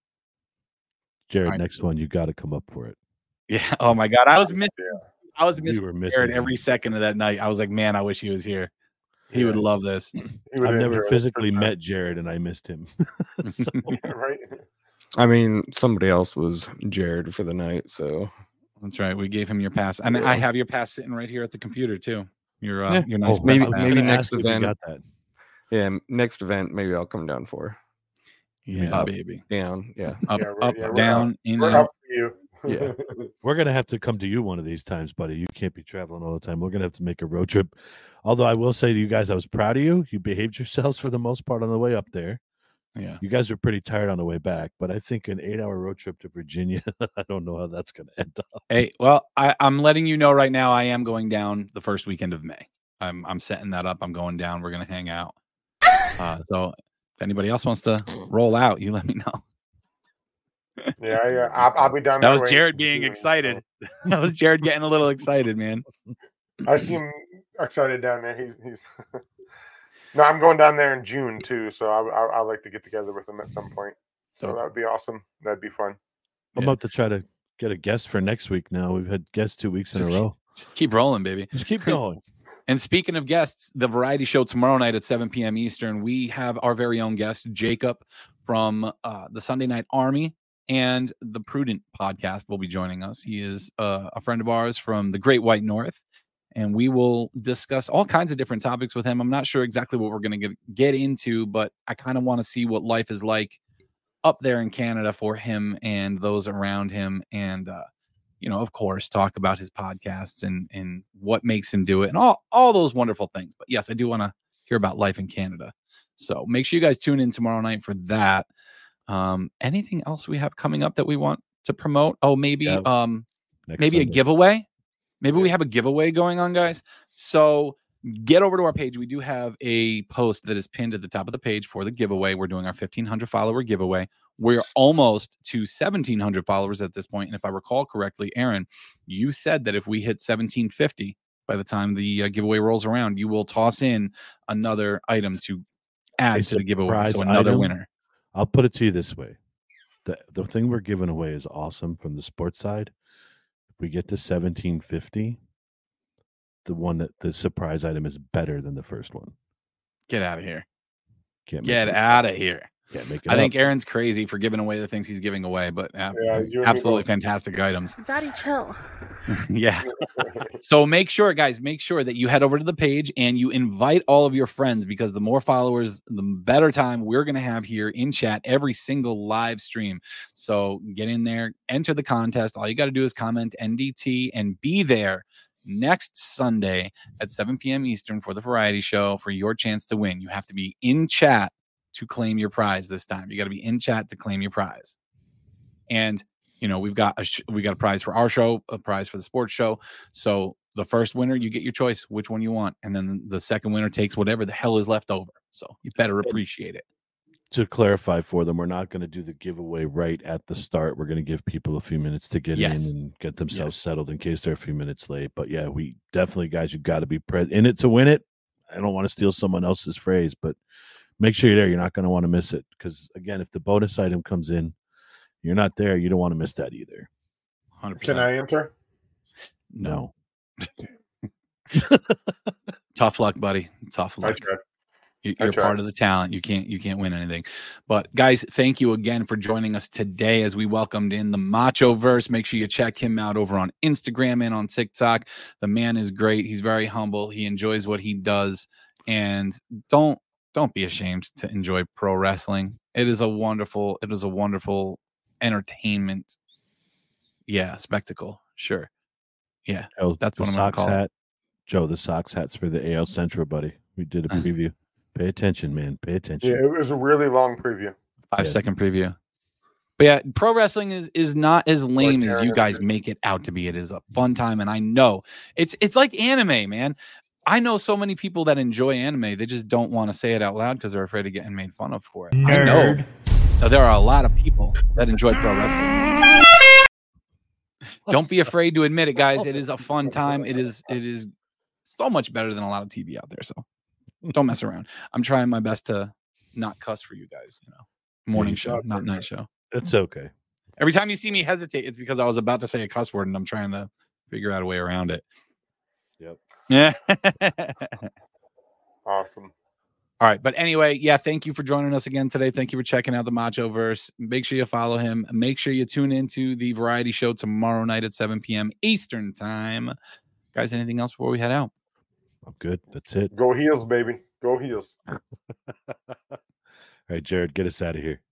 Jared, next one, you got to come up for it. Yeah. Oh my God. I was missing Jared every second of that night. I was like, man, I wish he was here. He would love this. I've never physically met Jared, and I missed him. So. Right. I mean, somebody else was Jared for the night, so that's right. We gave him your pass, and I have your pass sitting right here at the computer too. Your nice. Maybe next event. Got that. Yeah, next event. Maybe I'll come down for. Yeah, baby. Down. Yeah. Up, down, in, we're out. Up for you. Yeah. We're going to have to come to you one of these times, buddy. You can't be traveling all the time. We're going to have to make a road trip. Although I will say to you guys, I was proud of you. You behaved yourselves for the most part on the way up there. Yeah. You guys were pretty tired on the way back, but I think an 8-hour road trip to Virginia, I don't know how that's going to end up. Hey, well, I'm letting you know right now, I am going down the first weekend of May. I'm setting that up. I'm going down. We're going to hang out. So if anybody else wants to roll out, you let me know. Yeah. I'll be down. That was Jared being excited. That was Jared getting a little excited, man. I seem excited down there. He's. No, I'm going down there in June too, so I'd like to get together with him at some point. So that would be awesome. That'd be fun. I'm about to try to get a guest for next week. Now we've had guests 2 weeks in a row. Just keep rolling, baby. Just keep going. And speaking of guests, the variety show tomorrow night at 7 p.m. Eastern, we have our very own guest, Jacob from the Sunday Night Army and the Prudent podcast will be joining us. He is a friend of ours from the Great White North, and we will discuss all kinds of different topics with him. I'm not sure exactly what we're going to get into, but I kind of want to see what life is like up there in Canada for him and those around him. And, of course, talk about his podcasts and what makes him do it and all those wonderful things. But yes, I do want to hear about life in Canada. So make sure you guys tune in tomorrow night for that. Anything else we have coming up that we want to promote? Oh, maybe maybe a giveaway. Maybe we have a giveaway going on, guys. So get over to our page. We do have a post that is pinned at the top of the page for the giveaway. We're doing our 1,500 follower giveaway. We're almost to 1,700 followers at this point. And if I recall correctly, Aaron, you said that if we hit 1,750 by the time the giveaway rolls around, you will toss in another item to add to the giveaway. So another winner. I'll put it to you this way. The thing we're giving away is awesome from the sports side. If we get to 1,750, the surprise item is better than the first one. Get out of here. Get out of here. I think Aaron's crazy for giving away the things he's giving away, but absolutely fantastic items. Daddy, chill. Yeah. So make sure that you head over to the page and you invite all of your friends, because the more followers, the better time we're going to have here in chat every single live stream. So get in there, enter the contest. All you got to do is comment NDT and be there next Sunday at 7 p.m. Eastern for the variety show for your chance to win. You have to be in chat to claim your prize this time. You got to be in chat to claim your prize. And, we've got a prize for our show, a prize for the sports show. So the first winner, you get your choice, which one you want. And then the second winner takes whatever the hell is left over. So you better appreciate it. To clarify for them, we're not going to do the giveaway right at the start. We're going to give people a few minutes to get in and get themselves settled in case they're a few minutes late. But yeah, we definitely, guys, you got to be in it to win it. I don't want to steal someone else's phrase, but make sure you're there. You're not going to want to miss it. Because again, if the bonus item comes in, you're not there. You don't want to miss that either. 100%. Can I enter? No. Tough luck, buddy. Tough luck. You're part of the talent. You can't win anything. But guys, thank you again for joining us today as we welcomed in the Machoverse. Make sure you check him out over on Instagram and on TikTok. The man is great. He's very humble. He enjoys what he does. And don't be ashamed to enjoy pro wrestling. It is a wonderful entertainment. Yeah, spectacle. Sure. Yeah. Oh, that's what I'm gonna call it. Joe, the Sox hats for the AL Central, buddy. We did a preview. Pay attention, man. Pay attention. Yeah, it was a really long preview. 5-second preview. But yeah, pro wrestling is not as lame as you guys make it out to be. It is a fun time, and I know it's like anime, man. I know so many people that enjoy anime. They just don't want to say it out loud because they're afraid of getting made fun of for it. Nerd. I know that there are a lot of people that enjoy pro wrestling. Don't be afraid to admit it, guys. It is a fun time. It is so much better than a lot of TV out there. So don't mess around. I'm trying my best to not cuss for you guys. Morning show, not night show. It's okay. Every time you see me hesitate, it's because I was about to say a cuss word and I'm trying to figure out a way around it. Yep. Yeah. Awesome. All right. But anyway, yeah, thank you for joining us again today. Thank you for checking out the Machoverse. Make sure you follow him. Make sure you tune into the variety show tomorrow night at 7 p.m. Eastern time. Guys, anything else before we head out? I'm good. That's it. Go Heels, baby. Go Heels. All right, Jared, get us out of here.